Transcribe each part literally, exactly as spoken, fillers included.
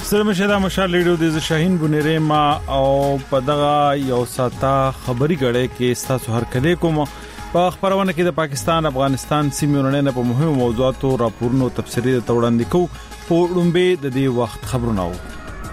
سلام شه مشال ریډیو د شاهین بنيره ما او په دغه یو ساته خبري غړې کې تاسو هر کله کوم په خبرونه کې د پاکستان افغانستان سیمې نه په مهمو موضوعاتو راپورونو تفصیلي توړاندې کوو په لومبه د دې وخت خبرونه وو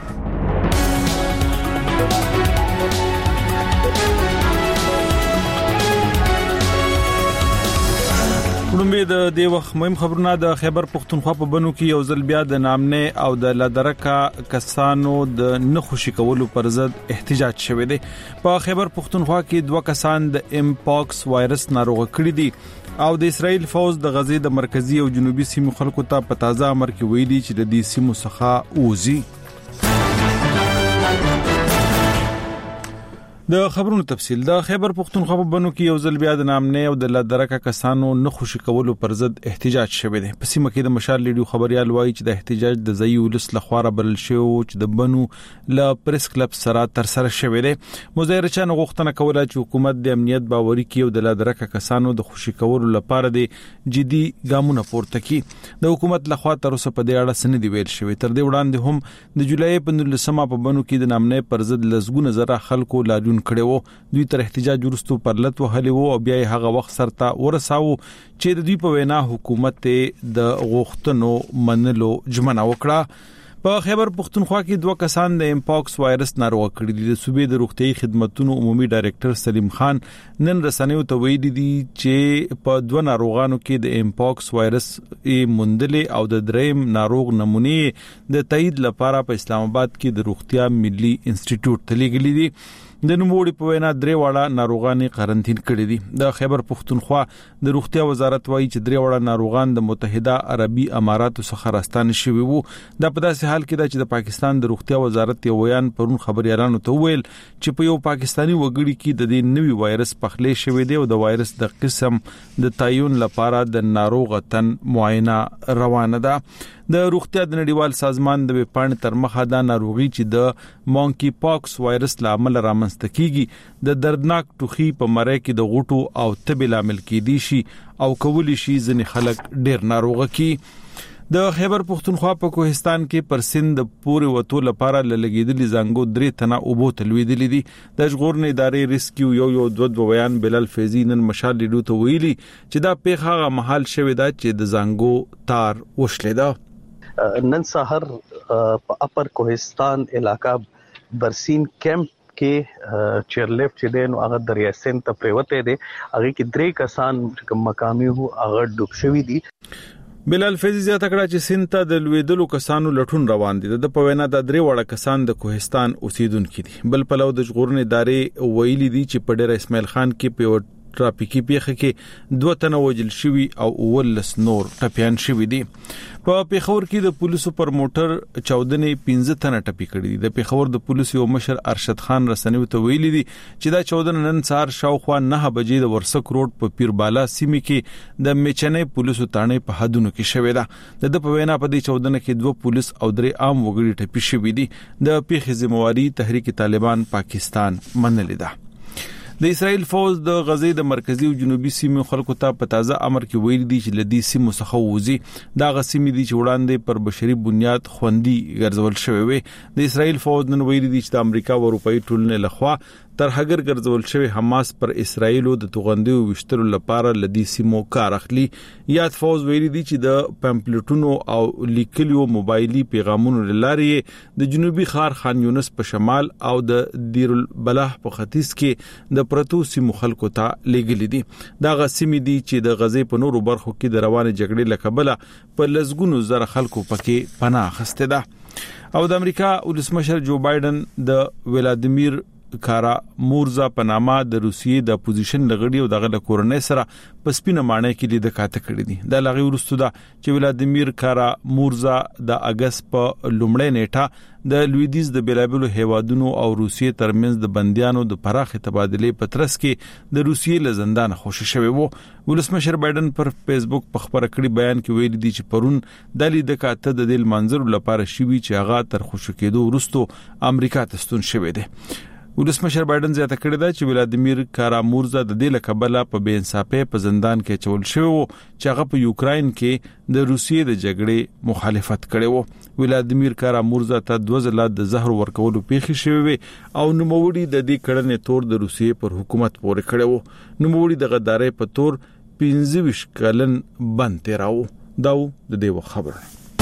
لومبه د دې وخت مهم خبرونه د خیبر پختونخوا په بنو کې یو ځل بیا د نامنه او د لادرکا کسانو د نخوشي کولو پر ضد احتجاج شوه دی په خیبر پختونخوا کې دوه کسان د امپاکس وایرس ناروغ کړي دي او د اسرایل فوز د غزې د مرکزی او جنوبي سیمو خلکو ته په تازه امر کې ویلي چې د دې سیمو څخه اوزي د خبرونو تفصیل د خیبر پختونخوا په بنو کې یو ځل بیا د نامنه او د لادرکا کسانو نخوشي کولو پر ضد احتجاج شوه دی په سیمه کې د مشال لیډیو خبريال وایي چې د احتجاج د ځای ولس لخوا بلل شو چې د بنو ل پریس کلب سره تر سره شوه دی مظاهرچان غوښتنه کوله چې حکومت د امنیت باوري کړي او د لادرکا کسانو د خوشي کولو لپاره د جدي ګامونه پورته کړي د حکومت لخوا تر اوسه په دې اړه سند ویل شوی تر دې وړاندې هم د جولای په نولسمه په بنو کې د نامنه پر ضد لزګونه زره خلکو لاجون کړو دوی تر احتجاج ورستو پر لټ وهلي وو او بیا هغه وخت سرته ورساو چې د دوی په وینا حکومت د غوښتنو منلو ژمنه وکړه په خیبر پختونخوا کې دوه کسان د امپاکس وایرس ناروغ کړي دي د صوبې د روغتي خدماتو عمومي ډایریکټر سلیم خان نن رسنیو ته ویلي دي چې په دوه ناروغانو کې د امپاکس وایرس یې موندلې او د دریم ناروغ نمونه د تایید لپاره په اسلام آباد کې د روغتیا ملي انسټیټیوټ ته لیږلي دي د نوموړي په وینا درې وړه ناروغان قرنټین کړي دي د خیبر پختونخوا د روغتیا وزارت وایي چې درې وړه ناروغان د متحده عربي اماراتو څخه راستانه شوي وو د په داسې حال کې چې د پاکستان د روغتیا وزارت یو بیان پرون خبريالانو ته ویل چې په یو پاکستانی وګړي کې د دې نوي وایرس پخلې شوی دی او د وایرس د قسم د تعین لپاره د ناروغ تن معاینه روانه ده د روغتیا د نړیوال سازمان د وپاڼې تر مخه دا ناروغي چې د مونکی پاکس وایرس لامل رامنځته کیږي د دردناک ټوخي په مری کې د غوټو او تبې لامل کیدي شي او کولی شي ځنې خلک ډیر ناروغه کی د خیبر پختونخوا په کوهستان کې پر سند پورې وته لپاره لګیدلې زنګو درې تنه اوبو تلويدلې دي د ژغورنې ادارې ریسکیو یو یو دوه دوه بیان بلال فیضی نن مشال لیډو ته ویلي چې دا پیغه محل شوی دا چې د زنګو تار وشلې ده نن سحر په اپر کوهستان علاقہ برسین کیمپ کې چیرلیفټ چې دین هغه دریا سین ته پریوته دي هغه کې درې کسان مقامی وو هغه ډوب شوی دي بلال فیضی زیاته کړه چې سینته د لویدلو کسانو لټون روان دي د پوینا د درې وړه کسان د کوهستان اوسیدونکو دي بل پلو د ژغورنې ادارې ویلي دي چې په ډیر اسماعیل خان کې په ټراپیکي پیښه کې دوه تنه وجل شوی او ولس نور ټپيان شوی دي په پیښور کې د پولیسو پر موټر چودنې پنځه تنه ټپي کړي دي د پیښور د پولیسو مشر ارشد خان رسنیو ته ویلي دي چې دا چودنه نن سهار شاوخوا نه بجې د ورسک روډ په پیربالا سیمه کې د میچنې پولیسو تانې په حدونو کې شوې ده د په وینا په دې چودنه کې دوه پولیس او درې عام وګړي ټپي شوي دي د پیښې ذمہواری تحریک طالبان پاکستان منلې ده د اسرایل فوز د غزې د مرکزی او جنوبي سیمو خلکو ته په تازه امر کې ویل دي چې لدی سیمو څخه وځي دا غسیمې دي چې وړاندې پر بشري بنیاد خوندي ګرځول شوی وي د اسرایل فوز نن ویل دي چې د امریکا او اروپאי ټولنې لخوا تر هغه ګرځول شوی حماس پر اسرایل د توغندي وشتلو لپاره لدی سیمو کار اخلي یاد فوز ویل دي چې د پمپلیټونو او لیکلیو موبایلي پیغامونو لارې د جنوبي خار خان یونس په شمال او د دیر البلح په ختیځ کې د پرتو سیمو خلکو ته لګل دي دا غسیمې دي چې د غزې په نورو برخو کې د روانه جګړې لکبله په لزګونو زره خلکو پکې پناه اخسته ده او د امریکا ولسمشر جو بایدن د ولادیمیر کارا مورزا په نامه د روسیې د اپوزیشن لغړی او دغه کورنۍ سره په سپینه مانه کې لید کاته کړی دي د لغړی ورستو دا چې ولادیمیر کارا مورزا د اگست په لومړۍ نیټه د لویدیز د بیلابلو هیوادونو او روسیې ترمنځ د بنديانو د پراخ تبادلې په ترڅ کې د روسیې له زندان خوشی شوی وو ولسمشر بایدن پر فیسبوک په خبره کړي بیان کې ویل دي چې پرون د لید کاته د دل منظر لپاره شوی چې هغه تر خوشو کېدو ورستو امریکا ته ستون شوی دی ولسمشر بایدن زیاته کړې ده چې ولادیمیر کارامورزا د دې لکبله په بې انصافۍ په زندان کې چول شوی وو چې هغه په یوکراین کې د روسیې د جګړې مخالفت کړی وو. ولادیمیر کارامورزا ته دوه ځله د زهر ورکولو پیښې شوې او نوموړي د دې کړنې تور د روسیې پر حکومت پورې کړی وو. نوموړي د غدارۍ په تور پنځه ویشت کلن بند تیراو. دا د دې خبره.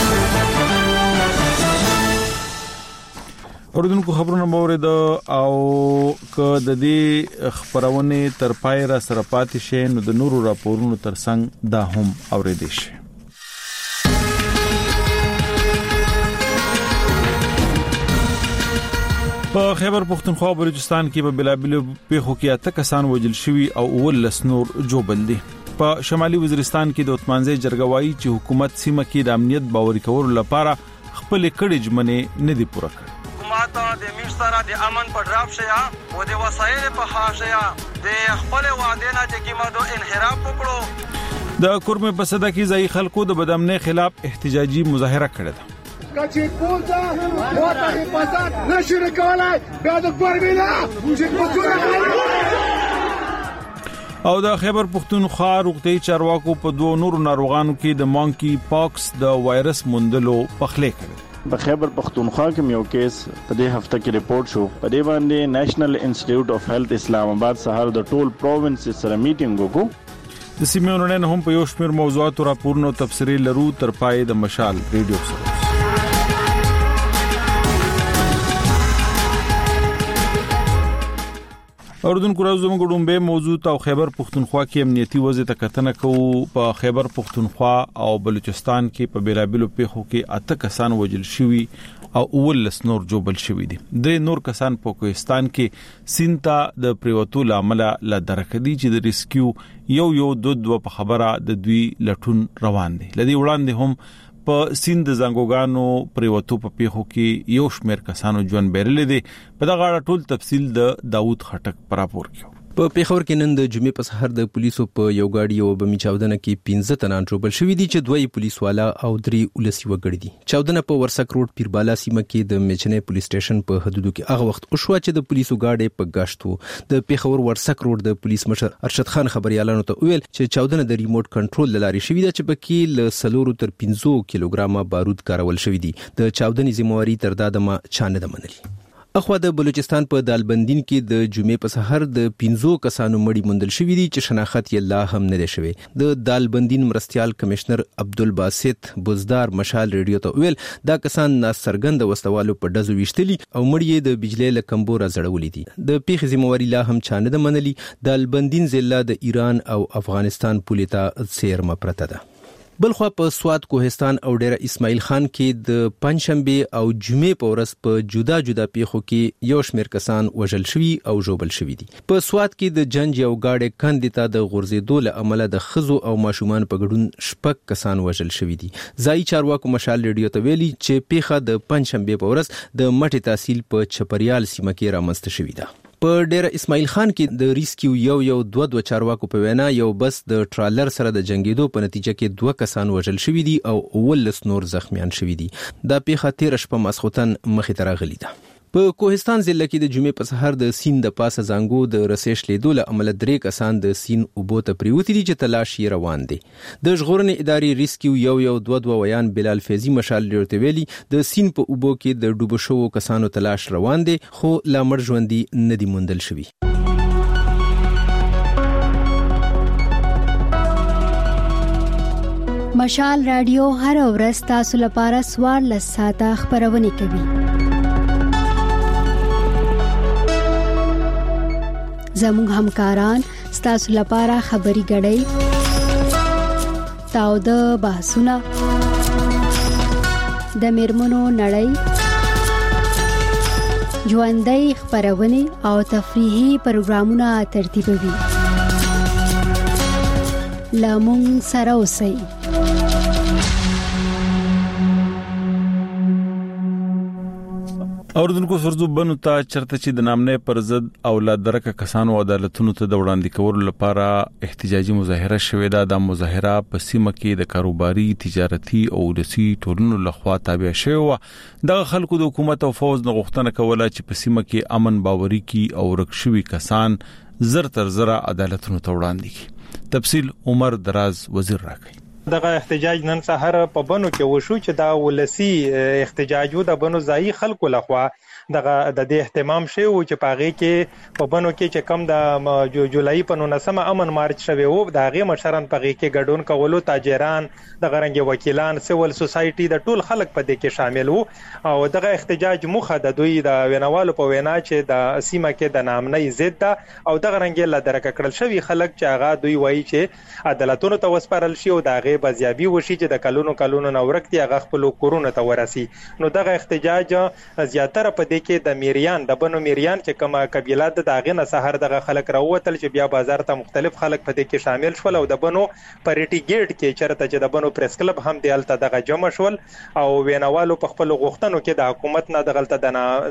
اوردونکو خبرونه مورید او که د دې خبرونه تر پای را سره پاتې شي نو د نورو راپورونو ترڅنګ دا هم اوریدئ شي. په خیبر پختونخوا او بلوچستان کې په بلابل پیښو کې اته کسان وژل شوي او ولس نور جوبل دي. په شمالي وزیرستان کې د عثمانزی جرګوایی چې حکومت سیمه کې د امنیت باوري کولو لپاره خپل کړي ژمنې نه دي پوره کړې. حکومت د مشترا د امن په ډراپ شیا او د وسایل په خاصیا د خپل وعده نه چې کیمدو انحراف وکړو. د کورمه په صدا کې ځای خلکو د بدامنۍ خلاف احتجاجي مظاهره کړې ده. کچې پوزا موته حفاظت نشي کولای بیا د کورمه چې پوزا او د خیبر پختونخوا روغتي چارواکو په دوه نورو ناروغانو کې د مونکی پاکس د وایرس موندلو پخلی کړی. په خیبر پختونخوا کې یو کیس په دې هفته کې ریپورت شو. په دې باندې نېشنل انسټیټیوټ اف هیلث اسلام آباد سهار د ټول پروینس سره میټینګ وکړو. د سیمونو نه هم په یو شمېر موضوعاتو راپورونو تفسیری لرو تر پای د مشال ریډیو سره. اوردونکو راځو موږ ډومبه موضوع او خیبر پختونخوا کې امنیتي وضعیت ته کتنه کوو. په خیبر پختونخوا او بلوچستان کې په بیلابلو پیښو کې اته کسان وژل شوي او ولس نور جوبل شوي دي. د نور کسان په کوهستان کې سینتا د پریوتو لامل لا درکدي چې د ریسکیو یو یو دو دو په خبره د دوی لټون روان دي. لدی وړاندې هم په سیند زنګوګانو پریوتو په پیښو کې یو شمېر کسانو ژوند بیرلې دي. په دغه اړه ټول تفصیل د داوود خټک پر راپور کې. په پیښور کې نن د جمعې په سحر د پولیسو په یو گاډي او بمی چاودنه کې پنځه تنان جوړ شوي دي چې دوی پولیس والا او درې ولسی وګړي دي. چاودنه په ورسک روډ پیربالا سیمه کې د میچنې پولیس سټیشن په حدودو کې هغه وخت او شو چې د پولیسو گاډي په گشتو د پیښور ورسک روډ د پولیس مشر ارشد خان خبريالانو ته ویل چې چاودنه د ریموټ کنټرول لاري شوې ده چې پکې ل سلورو تر پنځه کیلوګرامه بارود کارول شوې دي. د چاودنې ذمہواری تر دادمه چانه ده منلي. اخوا د بلوچستان په دالبندین کې د جمعې په سحر د پنځو کسانو مړي موندل شوي دي چې شناخت یې لا هم نه دی شوی. د دالبندین مرستيال کمشنر عبدالباسط بوزدار مشال ریډیو ته ویل دا کسان ناسرګند وسوالو په دزو وشتلي او مړي د بجلی لکمبو را زړولې دي. د پیښې ذمہواری لا هم چانه ده منلي. دالبندین ضلع د ایران او افغانستان پولیتا سیرمه پرته ده. بلخوا په سواد کوهستان او ډیره اسماعیل خان کې د پنځشنبه او جمعې په ورځ په جدا جدا پیښو کې یو شمېر کسان وژل شوي او ژوبل شوي دي. په سواد کې د جنج یو گاډي کندې ته د غورځېدو له امله د خزو او ماشومان په ګډون شپږ کسان وژل شوي دي. ځای چارواکو مشال ریډیو ته ویلي چې پیښه د پنځشنبه په ورځ د مټي تحصیل په چپریال سیمه کې رامنځته شوې ده. په ډیره اسماعیل خان کې د ریسکیو یو یو دوه دوه چارواکو په وینا یو بس د ټرالر سره د جنگیدو په نتیجه کې دوه کسان وژل شوي دي او ولس نور زخمیان شوي دي. دا پیښه تیر شپه ماسخوتن مخې ته راغلې ده. په کوهستان ضلع کې د جمعې په سحر د سین د پاسه زنګو د رسېش لیدو له امله درې کسان د سین اوبو ته پریوتي دي چې تلاش یې روان دي. د ژغورنې ادارې ریسکیو یو یو دوه دوه ویان بلال فیضی مشال ډیرته ویلي د سین په اوبو کې د ډوبو شوو کسانو تلاش روان دي خو لا مړ ژوندي نه دي موندل شوي. مشال رادیو هر ورځ تاسو لپاره سوار لساته خبرونه کوي. زموږ همکاران ستاسو لپاره خبري غړي تاو د بحثونه د میرمنو نړۍ ژوندۍ خبرونه او تفریحي پروګرامونه ترتیبوي. لامون سره اوسئ. اوردونکو سرزو بنو ته چرته چې د نامنه پر ضد اولاد درکه کسانو عدالتونو ته د وړاندې کولو لپاره احتجاجي مظاهره شوې ده. د مظاهره په سیمه کې د کاروباري، تجارتي او ولسي ټولنو لخوا تابع شوی و. د خلکو د حکومت او فوز د غوښتنه کوله چې په سیمه کې امن باوري کی او رکشوي کسان زر تر زر عدالتونو ته وړاندې کی. تفصیل عمر دراز وزیر راکړي. دغه احتجاج نن سحر په بنو کې وشو چې دا ولسی احتجاج و د بنو ځای خلکو لخوا دغه د دې اهتمام شوی و چې پاغي کې په بنو کې چې کم د جولای په نولسمه امن مارچ شوی و د هغه مشران پاغي کې ګډون کولو، تاجران، د غرنګ وکیلان، سیول سوسایټي د ټول خلک په دې کې شامل وو او دغه احتجاج مخه د دوی د ویناوالو په وینا چې د سیمه کې د نامنۍ ضد ده او د غرنګ له درکه کړل شوی خلک چې هغه دوی وایي چې عدالتونو ته وسپارل شي او د بازیابي وشي چې د کلونو کلونو نورکتي هغه خپل کورونه ته ورسي. نو دغه احتجاج زیاتره په دې کې د میریان د بنو میریان چې کومه قبیله د داغه نه سحر دغه خلک راوتل چې بیا بازار ته مختلف خلک په دې کې شامل شول او د بنو پریټي ګیټ کې چرته چې د بنو پریس کلب هم دیالته دغه جمع شول او ویناوالو په خپل غوښتنو کې د حکومت نه دغلته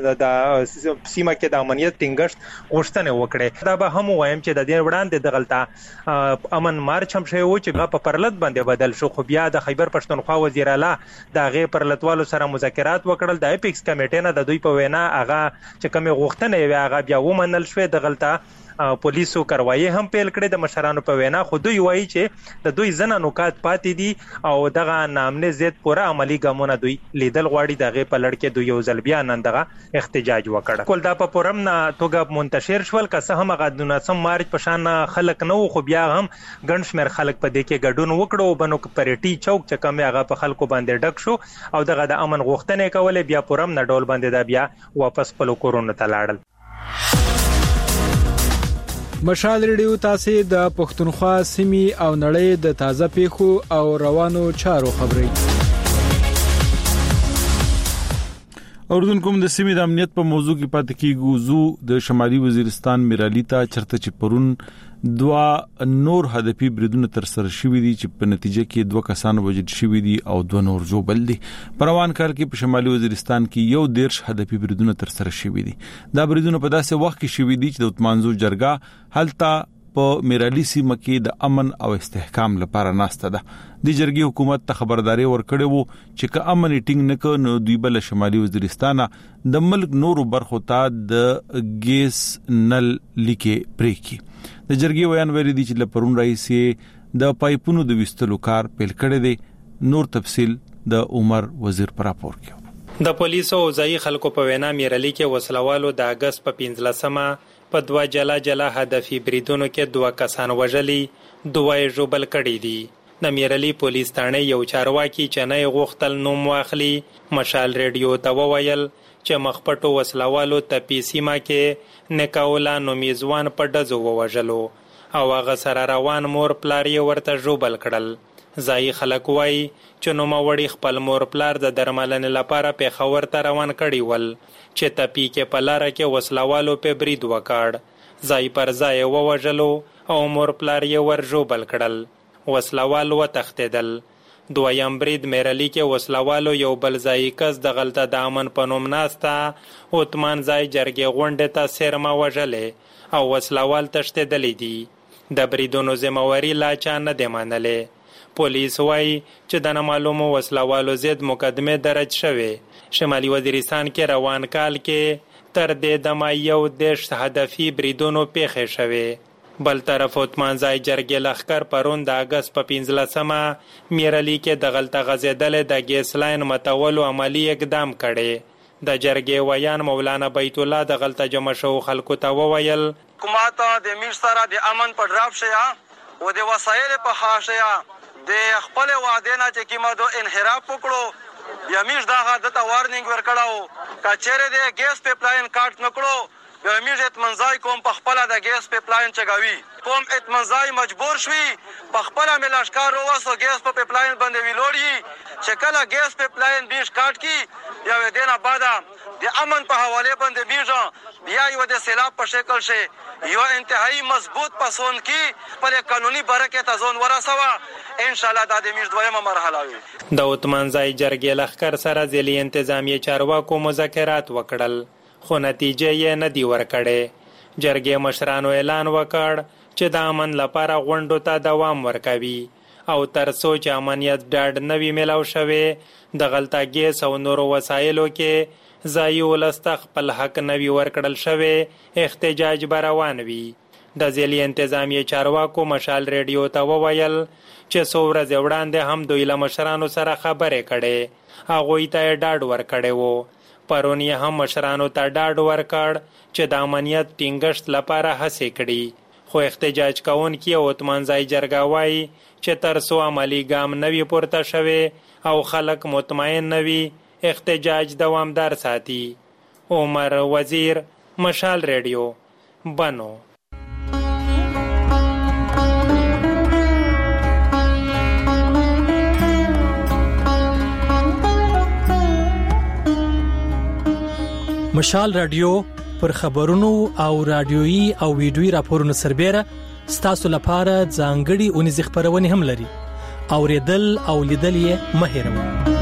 د سیمه کې د امنیت ټینګښت غوښتنه وکړه. دا به هم وایم چې د دې وړاندې دغلته امن مارچ هم شوی و چې په پرلط باندې بدل شو، خو بیا د خیبر پښتونخوا وزیر اعلی د غي پرلطوالو سره مذاکرات وکړل. د اپیکس کمیټې نه د دوی په وینا هغه چې کومه غوښتنه وي هغه بیا ومنل شوې. د غلطه پولیسو کاروایی هم پیل کړې د مشرانو په وینا، خو دوی وایي چې د دوی زنه نکات پاتې دي او دغه نامنه زید پوره عملی ګامونه دوی لیدل غواړي. دغه په لړ کې دوی یو ځل بیا نن دغه احتجاج وکړ. کول دا په پرم نه توګه منتشر شول که څه هم هغه د نسم مارچ په شان خلک نه خو بیا هم ګڼ شمېر خلک په دې کې ګډون وکړو. بنو پریټي چوک چې کوم هغه په خلکو باندې ډک شو او دغه د امن غوښتنې کولې بیا پرم نه ډول باندې دا بیا واپس خپل کورونه ته لاړل. مشال ریډیو تاسو د پښتونخوا سیمې او نړۍ د تازه پیښو او روانو چارو خبري. اردن کوم د سیمې د امنیت په موضوع کې پاتې کیږو. زو د شمالي وزیرستان میرالی ته چرته چې پرون دوا نور هدفي بریدونه تر سره شوې دي چې په نتیجه کې دوه کسان وژل شوي دي او دوه نور جوړل دي. پروان کال کې په شمالي وزیرستان کې یو دیرش هدفي بریدونه تر سره شوي دي. دا بریدونه په داسې وخت کې شوي دي چې د اتمانزو جرګه هلته په میرالی سیمه کې د امن او استحکام لپاره ناسته ده. د جرګي حکومت ته خبرداري ورکړې وو چې که امن ټینګ نه کړي نو دوی بل شمالي وزیرستان د ملک نورو برخو ته د ګیس نل لیکې پریکي. د جرګي ویان ویلي دي چې لپرون رئیس د پایپونو د وستلو کار پیل کړی دی. نور تفصیل د عمر وزیر پر راپور کې. د پولیسو او ځای خلکو په وینا میرالی کې وسلوالو د اگست په پنځلسمه په دوا جلا جلا هدفي بریدونو کې دوه کسان وژلي، دوه یې ژوبل کړي دي. د میرالی پولیس تانه یو چارواکي چې نه غوښتل نوم واخلي مشال ریډیو ته وویل چې مخپټو وسلوالو ته پیسیما کې نکاولا نومیزوان په ډزو ووژلو او هغه سره روان مور پلار یې ورته ژوبل کړل. ځای خلک وایي چې نوموړي خپل مور پلار د درملنې لپاره پیښور ته روان کړي ول چې تپی کې په لاره کې وسلوالو په برید وکړ. ځای پر ځای ووژلو او مور پلار یې ور ژوبل کړل. وسلوال وتښتېدل. دویم برید میرالی کې وسلوالو یو بل ځای کس د غلطه د امن په نوم ناسته اوتمان ځای جرګې غونډې ته سیرمه وژلې او وسلوال تښتېدلی دي. د بریدونو ذمہواري لا چا نه دی منلې. پولیس وایي چې د نامعلومو وسلوالو ضد مقدمې درج شوې. شمالي وزیرستان کې روان کال کې تر دې دمه یو دېرش هدفي بریدونو پیښې شوې. بل طرف اتمان ځای جرګې لښکر پرون د اګست په پنځلسمه میرالی کې د غلطه غځېدلې د ګیس لاین متولو عملی اقدام کړی. د جرګې ویان مولانا بیت الله د غلطه جمع شو خلکو ته وویل حکومت د میر سره د امن په ډراپ شیا او د وسایل په خاصیا د خپل وعده نه چې کیمه دو انحراف وکړو یا میش دا غاده وارنینګ ورکړاو کچېره د ګیس پایپ لاین کاټ نکړو یا میش اتمنځای کوم په خپل د ګیس پایپ لاین چګاوي کوم اتمنځای مجبور شوي په خپل ملاشکار وسو ګیس په پایپ لاین باندې ویلوړي چې کله ګیس پایپ لاین بیش کاټ کی یا ودینه بعد د امن په حواله باندې بیژه بیا یو د سیلاب په شکل شي یو انتهایی مضبوط پسون کی پر قانوني برکت ازون ورسوه ان شاء الله دا د میش دویمه مرحله وي. د عثمانزای جرګې لښکر سره ځلي انتظامیه چارواکو مذاکرات وکړل خو نتیجه یې نه دی ورکړې. جرګې مشرانو اعلان وکړ چې د امن لپاره غونډو ته دوام ورکوي او تر څو چې امنیت ډاډ نه وي میلاو شوی د غلطه ګیس او نورو وسایلو کې ځایي ولس ته خپل حق نه وي ورکړل شوی احتجاج به روان وي. د ځلي انتظامیې چارواکو مشال ریډیو ته وویل چې څو ورځې وړاندې هم دوی له مشرانو سره خبرې کړې هغوی ته یې ډاډ ورکړی و. پرون یې هم مشرانو ته ډاډ ورکړ چې د امنیت ټینګښت لپاره هڅې کړي خو احتجاج کوونکي او عثمانزای جرګه وایي چې تر څو عملي ګام نه وي پورته شوی او خلک مطمئن نه وي احتجاج دوامدار ساتي. عمر وزیر، مشال ریډیو، بنو. مشال رادیو پر خبرونو او رادیويي او ویډیويي راپورونو سربېره ستاسو لپاره ځانګړي اونیزې خبرونه هم لري. اوریدل او لیدل یې مه هېروئ.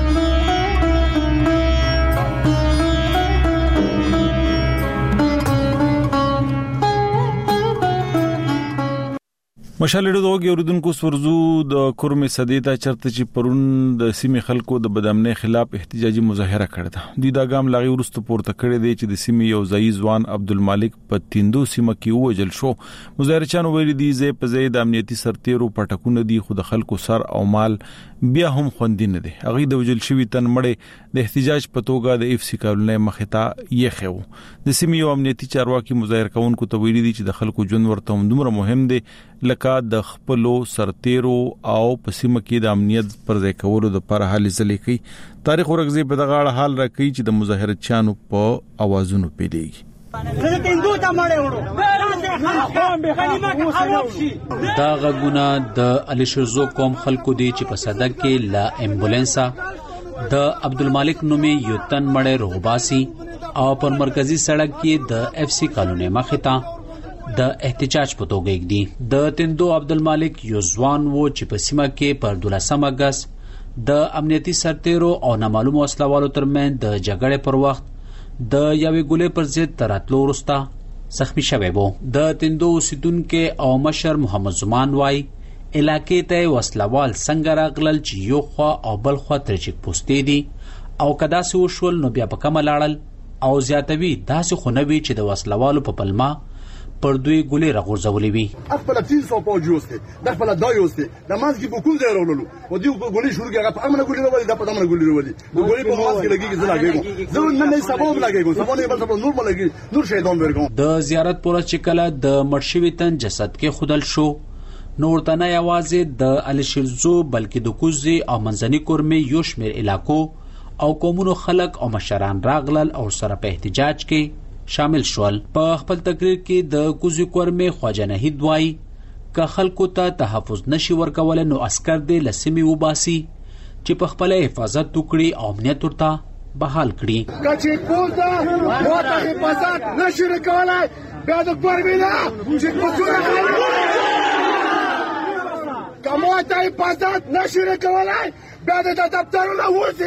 مشال ډېر دوه اوریدونکو سورزو د کورمه صدې ته چرته چې پرون د سیمې خلکو د بدامنۍ خلاف احتجاجي مظاهره کړې ده. دوی دا ګام لاغي ورسته پورته کړی دی چې د سیمې یو ځای ځوان عبدالمالک په تیندو سیمه کې ووجل شو. مظاهرچیانو ویلي دي زه په ځای د امنیتي سرتیرو پټکونه دي خو د خلکو سر او مال بیا هم خوندي نه دي. هغه د وجل شوی تن مړې د احتجاج په توګه د اف سی کالونې مخې ته یې خو. د سیمې یو امنیتي چارواکي مظاهر کوونکو ته ویلي دي چې د خلکو ژوند ورته دومره مهم دی لکه د خپلو سرتیرو او په سیمه کې د امنیت پر ځای کولو د پر حل ځلې کوي. تاریخ ورغزي په دغه اړه حال راکړي چې د مظاهرچیانو په اوازونو پیلېږي. دا غږونه د الیشرزو قوم خلکو دي چې په صدق کې لا امبولانسا د عبدالمالک نومې یو تن مړی روغباسي او پر مرکزی سړک کې د اف سی کالونې مخې ته د احتجاج په توګه کېږي. د تندو عبدالمالک یو ځوان و چې په سیمه کې پر دولسم اګست د امنیتي سرتیرو او نامعلومو وسلوالو ترمنځ د جګړې پر وخت د یوې ګولې پر ضد تر راتلو وروسته زخمی شوی و. د تندو اوسیدونکي او مشر محمد زمان وایي علاقې ته وسلوال څنګه راغلل چې یو خوا او بل خوا تر چیک پوسټې دي او که داسې وشول نو بیا په کومه لاړل او زیاتوي داسې خو نه وي چې د وسلوالو په پلمه پر دوی ګولې راغورځولې وي. خپل تین سو پوجوس دي د خپل دایوس دي د مانځ کې بوکول ځای راوللو او دی ګولې شروع کړه په امنه ګولې راولې د په امنه ګولې راولې د ګولې په مانځ کې لګي چې لګي زه نن نه سبب لګي زه نه بل سبب نور بلګي نور شیطان ورګو. د زیارت پر چې کله د مرشوي تن جسد کې خودل شو نور ته نه یوازې د الیشرزو بلکې د کوزي او منځني کورمه یو شمېر علاقو او قومونو خلک او مشران راغلل او سره په احتجاج کې شامل شول. په خپل تقریر کې د کوزي کورمه خواجه نهید وایي که خلکو ته تحفظ نشي ورکول نو عسكر دې لسمي وباسي چې په خپل حفاظت وکړي او امنیت ورته بحال کړي. کچې پوزا موته حفاظت نشي کولای بیا د کورمه چې پوزا کومه حفاظت نشي کولای بیا د دفترونو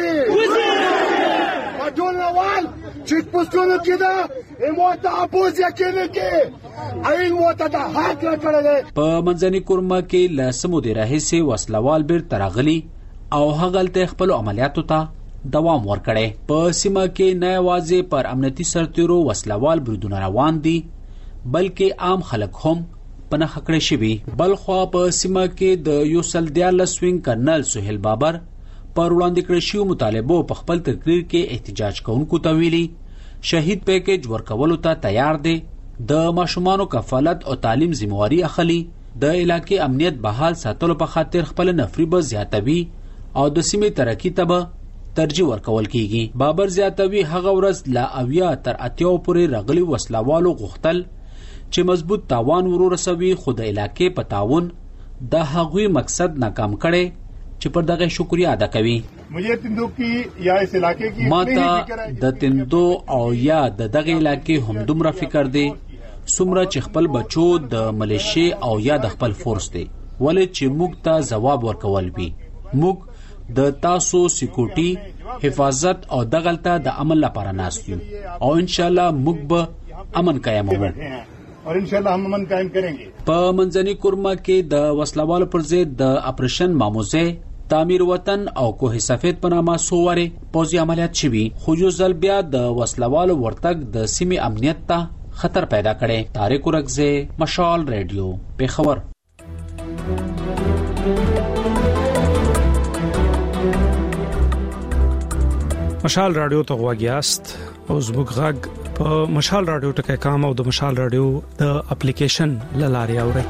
وځي ماجونوال چیک پوسټونو کې دا ایموته اپوزیا کې کې اېن موته دا حق راکړل. په منځني کورمه کې لسمو د راهسي وسلوال بیر ترغلي او هغلته خپل عملیاتو ته دوام ورکړي. په سیمه کې نه یوازې پر امنیتي سرتیرو وسلوال بریدونه روان دي بلکې عام خلک هم پنه خکړې شوي. بلخوا په سیمه کې د یو سل دیارلس وینګ کرنل سهیل بابر پر وړاندې کړی شوی مطالبه په خپل تقریر کې احتجاج کوونکو ته ویلي شهید پیکیج ورکولو ته تیار دی، د ماشومانو کفالت او تعلیم ذمہواری اخلي، د علاقې امنیت بحال ساتلو په خاطر خپل نفري به زیاتوي او د سیمې ترقی ته به ترجیح ورکول کیږي. بابر زیاتوي هغه ورځ لا اویا تر اتیاو پورې رغلي وسلوالو غوښتل چې مضبوط تاوان ورورسوي خو د علاقې په تعاون د هغوی مقصد ناکام کړي چې پر دغه شکریا ادا کوي. مجھے تندو کی یا اس علاقے کی ماته د تندو او یا د دغه علاقې هم دومره فکر دی څومره چې خپل بچو د ملیشي او یا د خپل فورس دی. ولې چې موږ ته ځواب ورکول وي. موږ د تاسو سکیورټي حفاظت او دغلطه د عمل لپاره ناست یو او ان شاء الله موږ به امن قائموو اور ان شاء الله هم امن قائم کरेंगे. په منځني کورما کې د وسلوالو پر ضد د اپریشن ماموزه تعمیر وطن او کوه سفید په نامه سووره پوځي عملیات شوي، خو یو ځل بیا د وسلوالو ورتګ د سیمې امنیت ته خطر پیدا کړي. طارق ورکزه، مشال ریډیو، پیښور. مشال رادیو ته غواګیاست او زموږ غږ په مشال رادیو ټکي کام او د مشال رادیو د اپلیکیشن لاري اوري.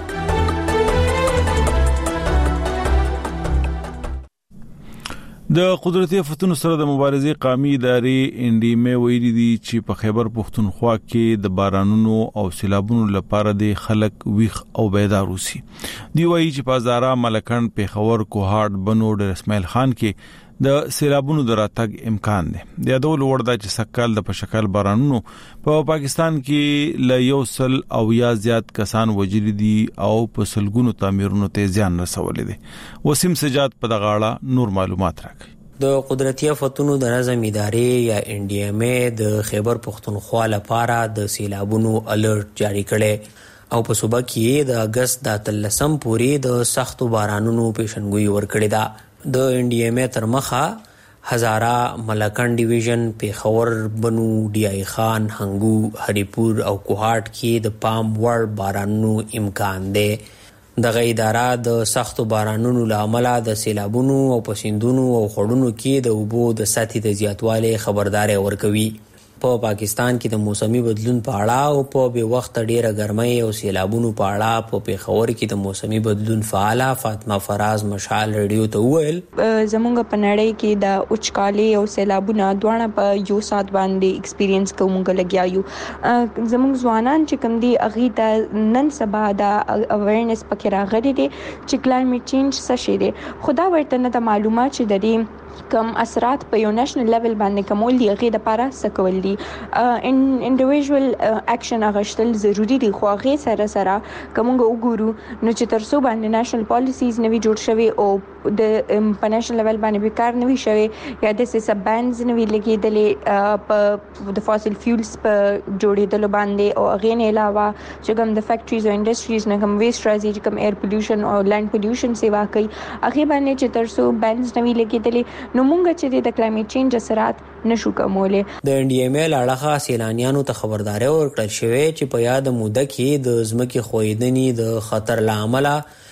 د قدرتي آفتونو سره د مبارزې قومي ادارې انډیمه ویلي دي چې په خیبر پښتونخوا کې د بارانونو او سیلابونو لپاره د خلک ویخ او بیدار وسی. دی وایي چې په زارا ملکند، پیښور، کوهاټ، بنوډ، اسماعیل خان کې د سیلابونو دراتګ امکان دی. د یادول وردا چې سکهال د پشکل بارانونو په پا پاکستان کې ل یو سل او یا زیات کسان وجل دي او په سلګونو تعمیرونو ته ځان رسولې دي. وسیم سجاد په دغه اړه نور معلومات راکړي. د قدرتي آفتونو د نظم ادارې یا ان ډي ام ای د خیبر پښتونخوا لپاره د سیلابونو الرټ جاری کړي او په صوبه کې د اگست د اتلسم پورې د سختو بارانونو پیشنګوئی ورکړې ده. د ان ډي ام ای تر مخه هزاره، ملکند ډیویژن، پیښور، بنو، ډي آی خان، هنګو، هریپور او کوهاټ کې د پام وړ بارانونو امکان دی. دغه اداره د سختو بارانونو لامل د سیلابونو او پسندونو او خړونو کې د اوبو د سطحې د زیاتوالي خبرداري ورکوي. په پاکستان کې د موسمي بدلون په اړه او په به وخت ډیره ګرمۍ او سیلابونو په اړه په پیښور کې د موسمي بدلون فعاله فاطمه فراز مشال ریډیو ته وویل زمونږ په نړۍ کې د اوچکالي او سیلابونو دواړه په یو سات باندې ایکسپیرینس کومګ لګیا یو. زمونږ ځوانان چې کوم دي اغه د نن سبا د اویرنس پکې راغلي دي چې کلایمټ چینج څه شي دي. خدا ورته نه معلومات چې د دې کم اثرات په یو نېشنل لیول باندې کومول دي هغه د لپاره سکول دي. ان انډیویډوال اکشن اغشتل ضروری دي، خو هغه سره سره کومګه وګورو نو چې ترسو باندې نېشنل پالیسیز نوي جوړ شوي او د په نېشنل لیول باندې به کار نوي شوي یا د سب بانز نوي لګیدلې په د فاسل فیولز په جوړېدل باندې او هغه نه علاوه چې کوم د فیکټریز او انډستریز نه کوم ویسټ راځي کوم ایر پولیوشن او لینډ پولیوشن سیوا کوي هغه باندې چې ترسو بانز نوي لګیدلې نو مونږ چې د کلایمټ چینج اثرات نشو کومولې. د ان ډي ام ای لاړه سیلانیانو ته خبرداري ورکړل شوې چې په یاد موده کې د ځمکې خویدنې د خطر لامل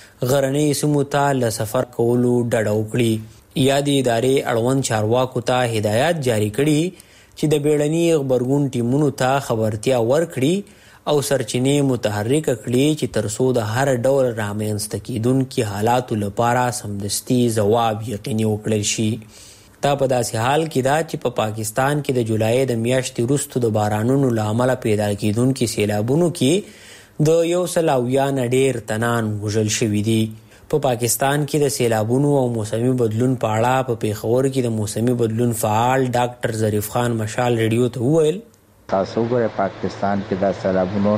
غرنۍ سیمو ته ل سفر کولو ډډه وکړي. یادې ادارې اړوند چارواکو ته هدایت جاری کړي چې د بیړني خبرګون ټیمونو ته خبرتیا ورکړي او سرچینې متحرک کړي چې ترسو د هر ډول رامنځته کیدونکو حالاتو لپاره سمدستي ځواب یقیني وکړل شي. دا په داسې حال کې دا چې په پا پاکستان کې د جولای د میاشتې وروسته د بارانونو لامل پیدا کیدونکو سیلابونو کې د یو سل او یا ډیر تنان وژل شوي دي. په پا پاکستان کې د سیلابونو او موسمي بدلون په اړه په پیښور کې د موسمي بدلون فعال ډاکټر ظریف خان مشال ریډیو ته وویل تاسو ګورئ پاکستان کې د سیلابونو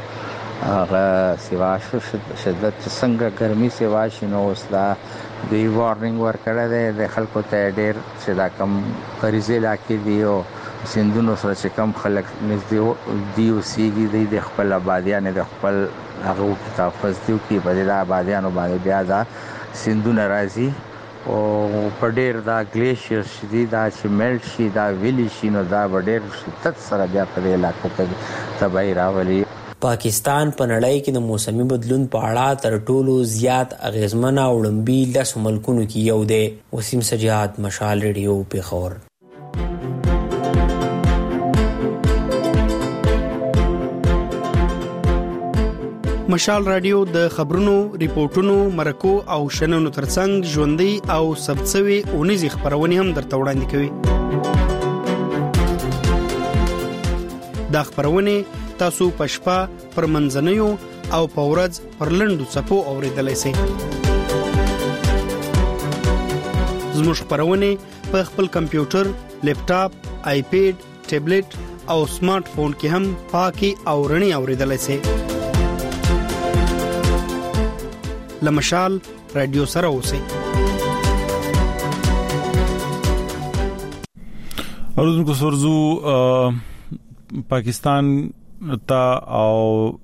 هغه سیوا شدت څنګه ګرمي سیوا شنو اوس دا دی وارننګ ورکړه ده د خلکو ته ډېر چې دا کم غریزه لاکې دی او سندونو سره چې کم خلک نږدې دی او سیږي د خپل آبادیان د خپل هغه تحفظ دیو کې په د آبادیانو باندې بیا دا سندونه راځي او په ډېر دا ګلیشیر شدي دا چې میلټ شي دا ویلی شي نو دا ډېر شدت سره بیا په دې علاقو کې تباہي راولي. پاکستان په نړۍ کې د موسمي بدلون په اړه تر ټولو زیات اغیزمنه وړاندې لس ملکونو کې یو دی. وسیم سجاد، مشال ریډیو، پیښور. مشال رادیو د خبرونو، ریپورتونو، مرکو او شننو ترڅنګ ژوندۍ او سبڅوي اونیزي خبرونه هم درته وړاندې کوي. دا خبرونه تاسو پښپا پر منځنیو او پورز پر لندو صفو اوریدلای شئ. زموږ خبرونه په خپل کمپیوټر، لیپټاپ، آیپیډ، ټابلیټ او سمارټ فون کې هم پاکي او رڼي اوریدلای شئ. لمشال رادیو سره اوسئ. اردن کو سرزو پاکستان تا او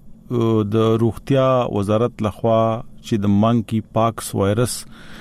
د روغتیا وزارت لخوا چې د مانکی پاکس وایرس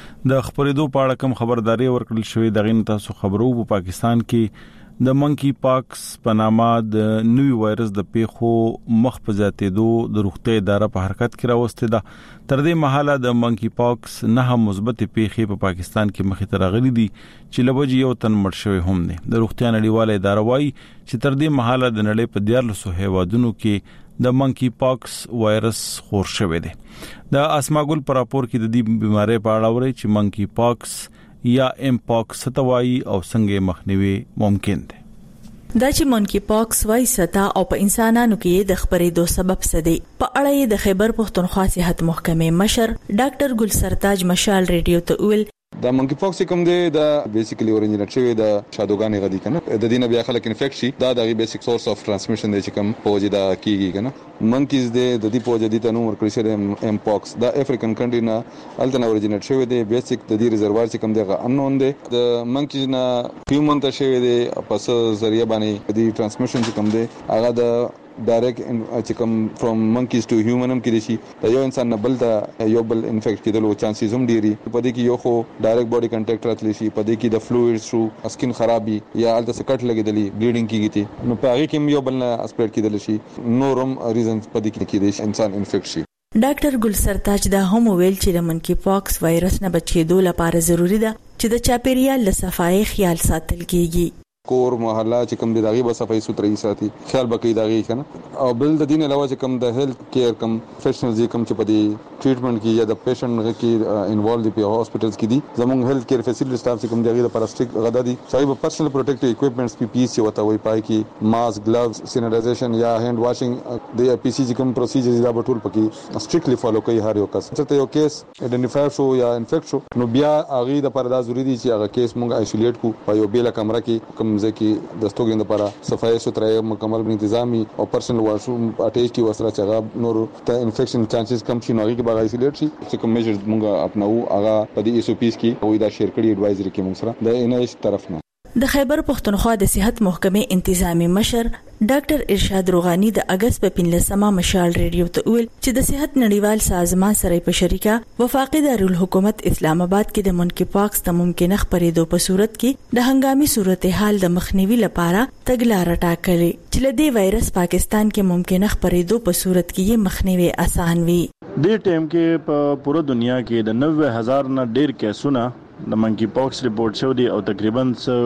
د خبرېدو په اړه کوم خبرداري ورکړل شوې دغه نه تاسو خبرو په پاکستان کې د مانکی پاکس په نامه د نوې وایرس د پیښو مخ په زیاتېدو د روغتیا اداره په حرکت کې راوستې ده. تر دې مهاله د مانکی پاکس نه مثبت پیښې په پاکستان کې مخې ته راغلي دي چې لوجي یو تن مړ شوی هم دی. د روغتیا نړیواله اداره وايي چې تر دې مهاله د نړۍ په دیارلسو هیوادونو کې د مانکی پاکس وایرس خور شوی دی. د اسماګل پر راپور کې د دې بیماری په اړه وایي چې مانکی پاکس یا ام پاکس ستوي او څنګه مخنیوي ممکن دی. دا چې مانکی پاکس وای ستا او په انسانانو کې د خبرېدو سبب څه دی په اړه د خیبر پښتونخوا صحت محکمې مشر ډاکټر ګل سرتاج مشال ریډیو ته ویل دا مونکی پاکس کوم دی دا بیسیکلی اورینجنیټ شوی د شادوګانې غدي کنه د دینه بیا خلک انفیکټ شي دا د بیسیک سورس اف ترانسمیشن دی چې کوم پوجي دا کیږي کنه مونکیز دی د دې پوجي د تنو ورکړی شوی ام پاکس دا افریقن کنټری نه الټن اورینجنیټ شوی دی بیسیک د دې ریزروار چې کوم دی انون دی د مونکیز نه هیومن ته شوی دی پس ذریعہ باندې د ترانسمیشن چې کوم دی هغه د ډایرکټ چې کوم فرام مونکیز ټو هیومن هم کې شي د یو انسان نه بل ته یو بل انفیکټ کېدلو چانسز هم ډیری په دې کې یو خو ډایرکټ باډي کنټیکټ راتلی شي په دې کې د فلویډز شو سکین خرابي یا الته سکټ لګیدلی بلیډینګ کیږي نو په هغه کې یو بل نه اسپریډ کېدل شي نورم ریزنز په دې کې کېدای انسان انفیکټ شي. ډاکټر ګل سرتاج دا هم ویل چې د مانکی پاکس وایرس نه بچیدو لپاره ضروری ده چې د چاپیریال له صفای خیال ساتل کیږي. کور محله چې کوم د داغي به صفای سوتري ساتي خیال بکې داغي کنه او بل د دین علاوه چې کوم د هیلث کیر کوم پروفیشنلز کوم چې په دې ټریټمنټ کې یا د پیشنټ کې انوالو دي په هاسپټلز کې دي زموږ هیلث کیر فیسیلیټي سټاف چې کوم دغه د پلاستیک غدا دي صاحب پرسنل پروټیکټیو اکوئپمنټس پی پی سی وته وي پای کې ماسک گلوز سینیټایزیشن یا هاند واشینګ د پی سی چې کوم پروسیجرز دا ټول پکې سټریکټلی فالو کوي هر یو کس چې یو کیس ایډنټیفای شو یا انفیکټ شو نو بیا هغه د پردا ضروری دي چې هغه کیس موږ آیسولیټ کو په یو بیل کمره کې کوم ځکه د ستوګین لپاره صفای سوتري مکمل انتظامی او پرسنل واشروم اٹیچ کی وسره چغه نور ته انفیکشن چانسز کم شي نوغي کې باغ آیسولیټ شي چې کوم میجرز مونږه اپناو هغه په دې ایس او پیز کې وې دا شیر کړي ایڈوایزري کې مونږ سره د انایش طرف نه. د خیبر پښتونخوا د صحت محکمې انتظامی مشر ډاکټر ارشاد روغانی د اگست په پنځلسمه مشال ریډیو ته ویل چې د صحت نړیوال سازمان سره په شریکه وفاقي دارالحکومت اسلام آباد کې د مانکی پاکس ته ممکنه خبرېدو په صورت کې د هنګامي صورتحال د مخنیوي لپاره تګلارې ټاکلې چې له دې وایرس پاکستان کې ممکنه خبرېدو په صورت کې یې مخنیوي آسان وي. دې ټیم کې په پوره دنیا کې د نوي هزار نه ډیر کیسونه د مانکی پاکس ریپورت شو دي او تقریبا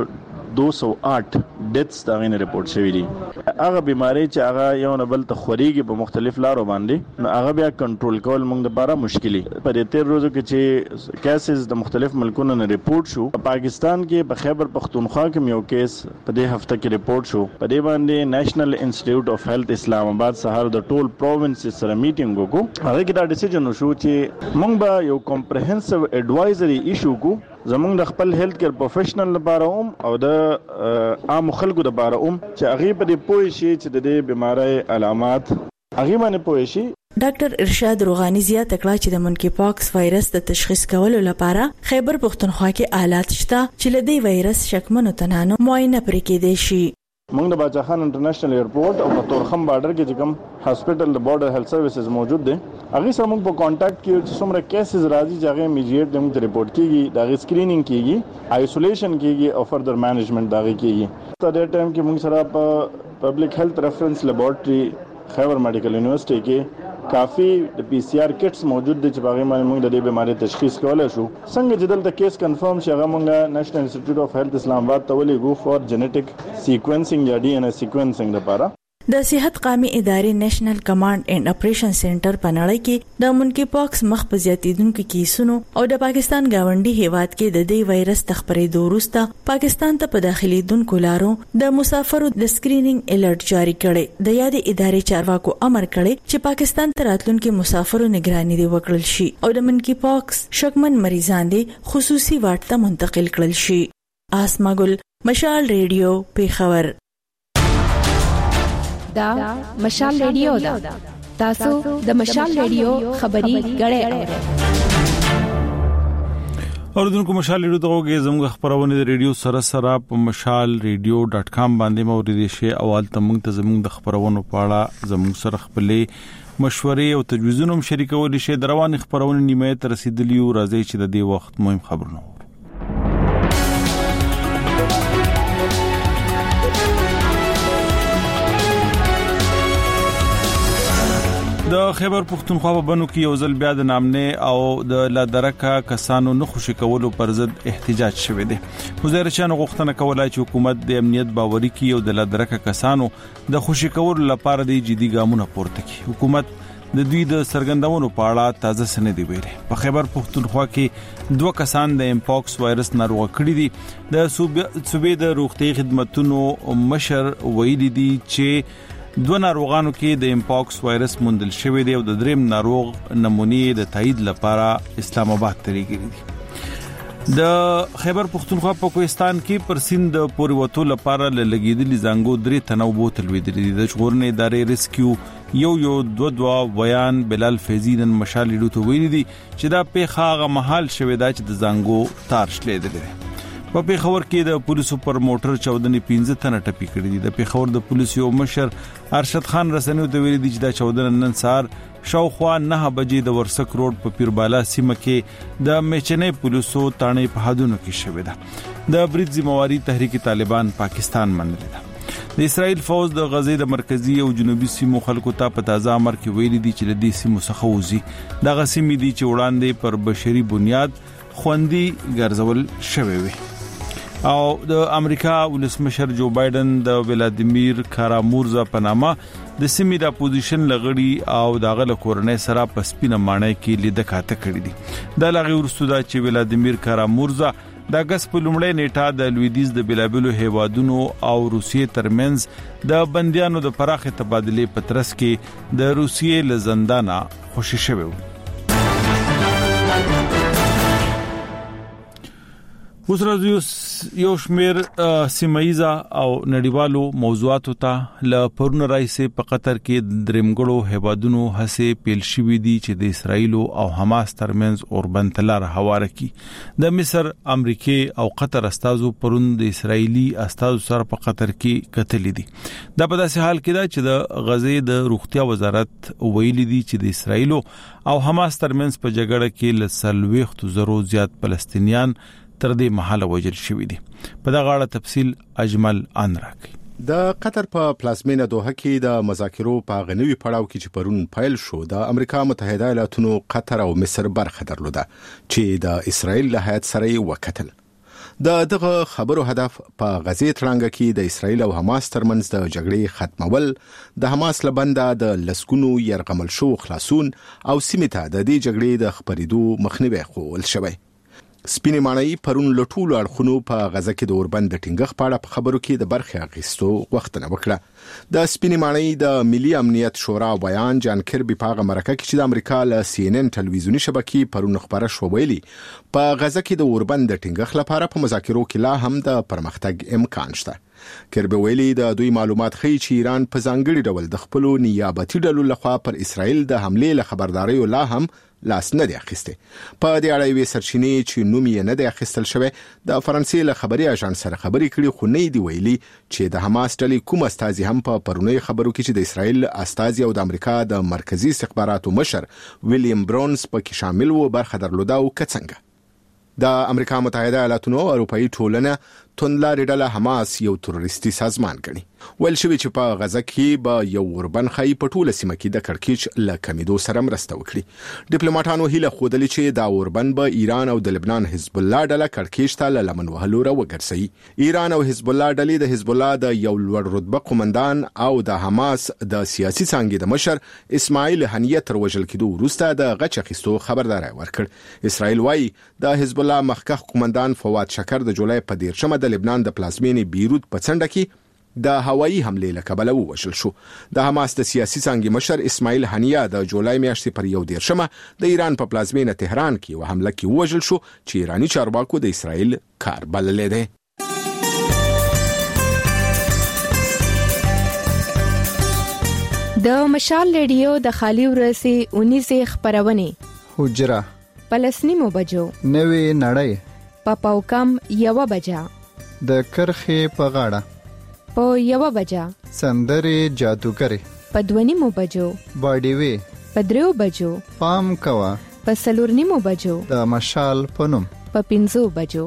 دو سو آٹھ ډیتس دا غینه ریپورت شوی دي. هغه بیماری چې هغه یو نه بل ته خوريږي په مختلف لارو باندې نو هغه بیا کنټرول کول موږ لپاره مشکلي په دې تیر ورځو کې چې کیسز د مختلف ملکونو نه ریپورت شو پاکستان کې په خیبر پختونخوا کې یو کیس په دې هفته کې ریپورت شو په دې باندې نېشنل انسټیټیوټ اف هیلث اسلام آباد سهار د ټول پروینس سره میټینګ وکړو هغه کې دا ډیسیژن وشو چې موږ به یو کمپریهنسیو ایڈوایزري ایشو کو زمونږ د خپل هیلث کیر پروفیشنل لپاره هم او د عام خلکو لپاره هم چې هغه په دې پوه شي چې د دې بیماری علامات هغه باندې پوه شي. ډاکټر ارشاد روغانی زیاته کړه چې د مانکی پاکس وایرس د تشخیص کولو لپاره خیبر پښتونخوا کې آلات شته چې له دې وایرس شکمنو تنانو معاینه پرې کېدای شي. موږ د باچا خان انټرنیشنل ایرپورټ او په تورخم بارډر کې چې کوم هاسپټل د بارډر هیلث سروسز موجود دي هغه سره موږ په کانټیکټ کې چې څومره کیسز راځي چې هغه امیډیټ د موږ ریپورت کیږي دا سکرینینګ کیږي آیسولیشن کیږي او فردر مینجمنٹ دا کیږي. په دې ټایم کې موږ سره په پبلک هیلث ریفرنس لیبارټري خیبر میډیکل یونیورسيټي کې کافي د پی سی آر کټس موجود دي چې باغې باندې موږ د دې بیماری تشخیص کولای شو. څنګه چې دلته کیس کنفرم شي هغه موږ نېشنل انسټیټیوټ اف هیلث اسلام آباد ته ولېږو فور جنیټک سیکوینسینګ یا ډي ان اے سیکوینسینګ لپاره. د صحت قومي ادارې نېشنل کمانډ اینڈ اپریشن سنټر په نړۍ کې د مانکی پاکس مخ په زیاتیدونکو کیسونو او د پاکستان گاونډي هیواد کې د دې وایرس تخبرېدو وروسته پاکستان ته په داخليدونکو لارو د مسافرو د سکرینینګ الرټ جاری کړي. د یادې ادارې چارواکو امر کړي چې پاکستان ته راتلونکو مسافرو نگراني دی وکړل شي او د مانکی پاکس شکمن مریضان دي خصوصي واټ ته منتقل کړل شي. آسما ګل مشال ریډیو پیښور. دا مشال ریډیو دا تاسو د مشال ریډیو خبري غړې اورئ. اوردونکو مشال ریډیو ته وګورئ زموږ خبرونه د ریډیو سره سره په مشال ریډیو ډاٹ کام باندې موریدي شي اول تمنګ ته زموږ د خبرونو په اړه زموږ سره خپلې مشورې او تجویزونه هم شریکول شي. د روان خبرونه نیمه ته رسیدلی او راځي چې د دې وخت مهم خبرونه د خیبر پختونخوا په بنو کې یو ځل بیا د نامنه او د لادرکا کسانو نه خوشی کولو پر ضد احتجاج شوه دی. وزیر شان غوښتنه کوله چې حکومت د امنیت باوري کړي او د لادرکا کسانو د خوشی کولو لپاره د جدي ګامونه پورته کړي. حکومت د دوی د سرګندونو په اړه تازه سند دی ویلي. په خیبر پختونخوا کې دوه کسان د امپاکس وایرس ناروغ کړي دي. د صوبې د روغتي خدماتو مشر ویلي دي چې دوه ناروغانو کې د امپاکس وایرس موندل شوی دی او د دریم ناروغ نمونې د تایید لپاره اسلام آباد ته لېږلي دي. د خیبر پختونخوا په کوهستان کې پر سیند پورې وته لپاره لګیدلي زنګو درې تنو بوتل ویدلې د ژغورنې ادارې ریسکیو یو یو دو دوا بیان بلال فیزینن مشال ډیټو ویلي دي چې دا په خاغه محل شوی دا چې د زنګو تار شلې دي. په پیښور کې د پولیسو پر موټر چودنې پنځه تنه ټپي کړي دي. د پیښور د پولیسو مشر ارشد خان رسنیو ته ویلي دي چې دا چودنه نن سهار شاوخوا نه بجې د ورسک روډ په پیربالا سیمه کې د میچنې پولیسو تانې په حدونو کې شوې ده. د برید ذمہواری تحریک طالبان پاکستان منلې ده. د اسرائیل فوج د غزې د مرکزی او جنوبي سیمو خلکو ته په تازه امر کې ویلي دي چې د دې سیمو څخه وځي. د غسیمې دي چې وړاندې پر بشري بنیاد خوندي ګرځول شوی وي. او د امریکا ولسمشر جو بایدن د ولادیمیر کارامورزا په نامه د سیمې د اپوزیشن لغړي او د غل کورنۍ سره په سپینه مانای کې لیده کاته کړې دي. د لغړي ورسودا چې ولادیمیر کارامورزا د اگست په لومړۍ نیټه د لویدیز د بلابلو هیوادونو او روسیې ترمنځ د بنديانو د پراخه تبادله په ترڅ کې د روسیې له زندانه خوشی شوه. اوس راځو یو شمیر سیمایزا او نړیوالو موضوعاتو ته ل پرون راځي. په قطر کې درمګړو هیوادونو هڅه پیل شوې دي چې د اسرایل او حماس ترمنځ اوربند تلار هواره کی. د مصر، امریکای او قطر استازو پرون د اسرایلی استازو سره په قطر کې کتلې دي. دا په داسې حال کې ده چې د غزې د روغتیا وزارت ویلي دي چې د اسرایل او حماس ترمنځ په جګړه کې ل سلويخت زرو زیات فلسطینیان تر دې محله وژل شوې دي. په دا غاړه تفصیل اجمل ان راکړي. د قطر په پلازمینه دوحه کې د مذاکرو په غنوي پړاو کې چې پرون پیل شو د امریکا متحده ایالاتونو قطر او مصر برخه درلوده چې د اسرایل له هیات سره وکتل. د دغه خبرو هدف په غزې تړانګه کې د اسرایل او حماس ترمنځ د جګړې ختمول، د حماس لبنده د لسګونو يرغمل شو خلاصون او سیمه ته د دې جګړې د خبرېدو مخنیوي کول شوی. سپینې مانای پرون لټول اړخونو په غزه کې د اوربند ټینګښ پاړه په خبرو کې د برخه اخیستو وختونه وکړه. د سپینې مانای د ملي امنیت شورا بیان جان کربي په مرکه کې چې د امریکا له سی ان ان ټلویزیونی شبکې پرون خبره شو ویلي په غزه کې د اوربند ټینګښ لپاره په مذاکرو کې لا هم د پرمختګ امکان شته. کربي ویلي د دوی معلومات ښیي چې ایران په ځانګړي ډول د خپل نیابتي ډلو لخوا پر اسرائیل د حمله له خبرداري لا هم لاس نه دی اخیسته. په دې اړه وی سرچینې چې نوم یې نه دی اخیستل شوی د فرانسې له خبري اژانس سره خبرې کړي، خو نه دی ویلي چې د حماس ډلې کوم استازي هم په پرونی خبرو کې چې د اسرائیل استازي او د امریکا د مرکزی استخباراتو مشر ویلیام برونز پکې شامل وو برخه درلوده او کڅنګه. د امریکا متحده ایالاتونو او اروپאי ټولنه توندلاري ډله حماس یو تروریستي سازمان ګڼي. ول شوی چې په غزه کې به یو وربن خای په ټوله سیمه کې د کړکېچ ل کمیدو سره مرسته وکړي. ډیپلوماټانو هیله خوده چې دا وربن به ایران او د لبنان حزب الله ډله کړکېچ ته لمن وهلو را وګرځي. ایران او حزب الله ډلې د حزب الله د یو لوړ رتبه قومندان او د حماس د سیاسي څنګه د مشر اسماعیل هنیه تر وژل کېدو وروسته د غچ اخیستو خبرداري ورکړ. اسرائیل وايي د حزب الله مخکښ قومندان فواد شکر د جولای په دیرشمه د لبنان د پلازمینې بیروت په څنډه کې د هوایي حمله له کبله ووژل شو. د حماس د سیاسي څنګه مشر اسماعیل هنیه د جولای میاشتې پر یو دیرشمه د ایران په پلازمینه تهران کې و حمله کې ووژل شو چې ایرانی چارواکو د اسرائیل کار بللې ده. د مشال ریډیو د خالی ورسي اونیزه خبرونه حجره پلس نیمو بجو نوې نړۍ په پاو کم یوه بجه د کرخې په غاړه په یوه بجه سندرې جادوګرې په دوه نیمو بجو باډي وی په دریو بجو پام کوه په څلور نیمو بجو د مشال په نوم په پنځو بجو.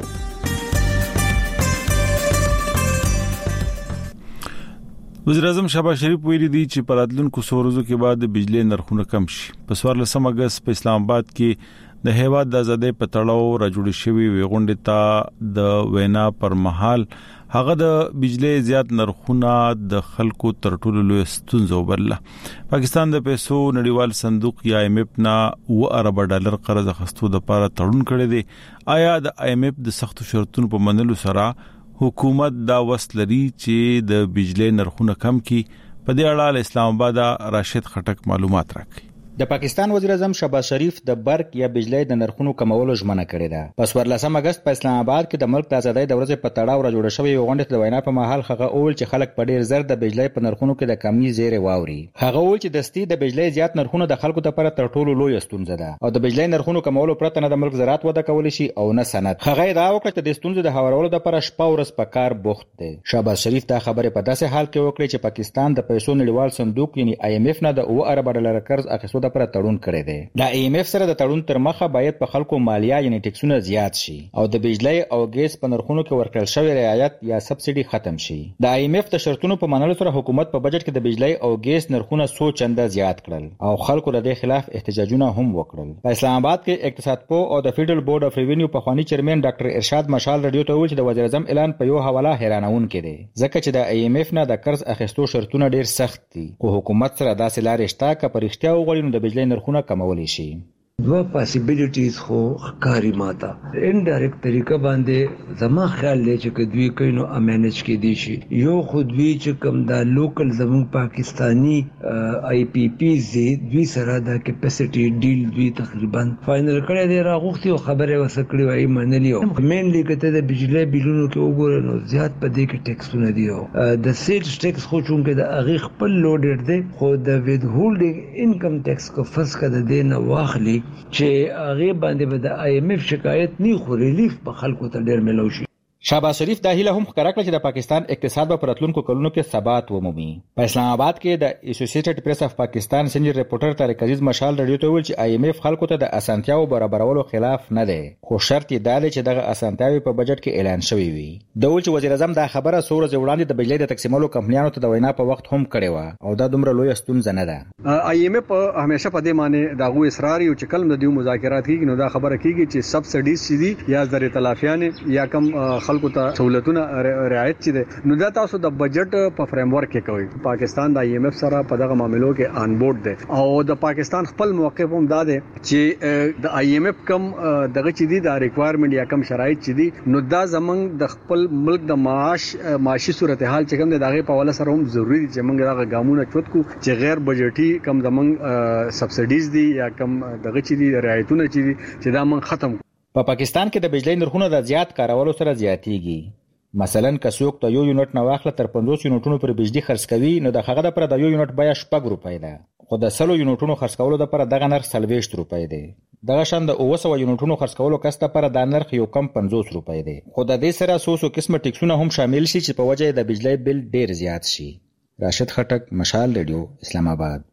وزیر اعظم شهباز شریف ویلي دی چې په راتلونکو څو ورځو کې بعد د بجلی نرخونه کم شي. په څوارلسم اگست په اسلام آباد کې د هیواد د آزادۍ په تړاو راجوړ شوی وی غونډه ته د وینا پر مهال هغه د بجلی زیات نرخونه د خلکو تر ټولو لوی ستونزه وبلله. پاکستان د پیسو نړیوال صندوق یا آی ایم ایف نه و ارب ډالر قرض اخیستو د لپاره تړون کړی دی. آیا د آی ایم ایف د سختو شرطونو په منلو سره حکومت دا وسلري چې د بجلی نرخونه کم کی؟ په دې اړه اسلام آباد راشد خټک معلومات راکړي. د پاکستان وزیر اعظم شهباز شریف د برق یا بجلی د نرخونو کمولو ژمنه کړې ده. په څوارلسم اگست په اسلام آباد کې د ملک د آزادۍ د ورځې په تړاو راجوړ شوی غونډه د وینا په مهال هغه اول چې خلک په ډیر زر د بجلی په نرخونو کې د کمی زیری واوري. هغه اول چې دستي د بجلی زیات نرخونه د خلکو لپاره تر ټولو لوی ستونزه ده او د بجلی نرخونو کمولو پرته نه د ملک زراعت وده کولی شي او نه صنعت. هغه دا وکړه چې د ستونزې د هوارولو لپاره شپه ورځ په کار بوخت دی. شهباز شریف دا خبره په داسې حال کې وکړه چې پاکستان د پیسو نړیوال صندوق یعنی آی ایم ایف نه د اوه ارب ډالر قرض اخیستو لپاره تړون کړی. د آی ایم ایف سره د تړون تر مخه باید په خلکو مالیه یعنی ټیکسونه زیات شي او د بجلی او ګیس په نرخونو کې ورکړل شوی رعایت یا سبسایډي ختم شي. د آی ایم ایف د شرطونو په منلو سره حکومت په بجټ کې د بجلی او ګیس نرخونه څو چنده زیات کړل او خلکو د دې خلاف احتجاجونه هم وکړل. په اسلام آباد کې اقتصاد پو او د فیډرل بورډ اف ریوینیو په خوانی چیرمن ډاکټر ارشاد مشال رادیو ته ویل چې د وزیر اعظم اعلان په یو حواله حیرانون کې دی ځکه چې د آی ایم ایف نه د قرض اخیستو شرطونه ډیر سخت دي خو حکومت سره داسې لارې شته چې په رښتیا وغواړي نو د بجلی نرخونه کمولی شي. دوا پاسیبیلیټیز خو ښکاری ماته انډایرکټ طریقه باندې زما خیال دی چې کدوی کینو امانج کې دي شي. یو خودوی چې کوم دا لوکل زمون پاکستانی آی پی پی زی دوی سره د کیپاسټي ډیل دوی تقریبا فائنل کړی دی راغوختي او خبره وسکړي وای منلی او مینلی کته د بجلی بیلونو کې وګورئ نو زیات په دې کې ټیکسونه دي. د سیلز ټیکس خو چونکه د هغه خپل لوډډ دی خو د وید هولډینګ انکم ټیکس کو فسخ د دې نه واخلي چې هغه باندې به د آی ایم ایف شکایت نه خو ریلیف په خلکو ته ډیر ملو شي. شهباز شریف دا هیله هم ښکاره کړه چې د پاکستان اقتصاد به په راتلونکو کلونو کې ثبات ومومي. په اسلام آباد کې د اسوسییټډ پریس اف پاکستان سینیئر ریپورټر طارق عزیز مشال رادیو ته ویل چې آی ایم ایف خلکو ته د اسانتیاو برابرولو خلاف نه دی خو شرط یې دا دی چې دغه اسانتیاوي په بجټ کې اعلان شوی وي. د ول چې وزیر اعظم دا خبره څو ورځې وړاندې د بجلی د تقسیمولو کمپنیانو ته د وینا په وخت هم کړې و او دا دومره لوی ستونزه نه ده. آی ایم ایف همیشه په دې معنی دغه اصرار یو چې کلم د دې مذاکرات کیږي نو دا خبره کیږي چې سبسایډیز چې دي یا زر تلافیان یا کم خلکو ته سہولتونه رعایت چي دي نو دا تاسو د بجټ په فریم ورک کې کوي. پاکستان د آی ایم ایف سره په دغه معاملو کې آن بورډ دی او د پاکستان خپل موقف هم دا دی چې د آی ایم ایف کم دغه چي دي د ریکوایرمنت یا کم شرایط چي دي نو دا زمنګ د خپل ملک د معاش معاشي صورتحال چې کوم د دغه په حواله سره هم ضروری دي چې موږ دغه ګامونه چوت کو چې غیر بجټي کم زمنګ سبسایډیز دي یا کم دغه چي دي رعایتونه چي دي چې دا موږ ختم. په پاکستان کې د بجلی نرخونه د زیات کارولو سره زیاتېږي. مثلا که څوک ته یو یونټ نه واخله تر پنځوس یونټونو پر بجلی خرڅ کوي نو د هغه لپاره د یو یونټ بیه شپږ روپۍ ده خو د سلو یونټونو خرڅ کولو لپاره دغه نرخ څلوېښت روپۍ دی. دغه شان د اوه سوه یونټونو خرڅ کولو کس لپاره دا نرخ یو کم پنځوس روپۍ دی خو د دې سره څو څو قسمه ټیکسونه هم شامل شي چې په وجه د بجلی بل ډیر زیات شي. راشد خټک مشال رادیو اسلام آباد.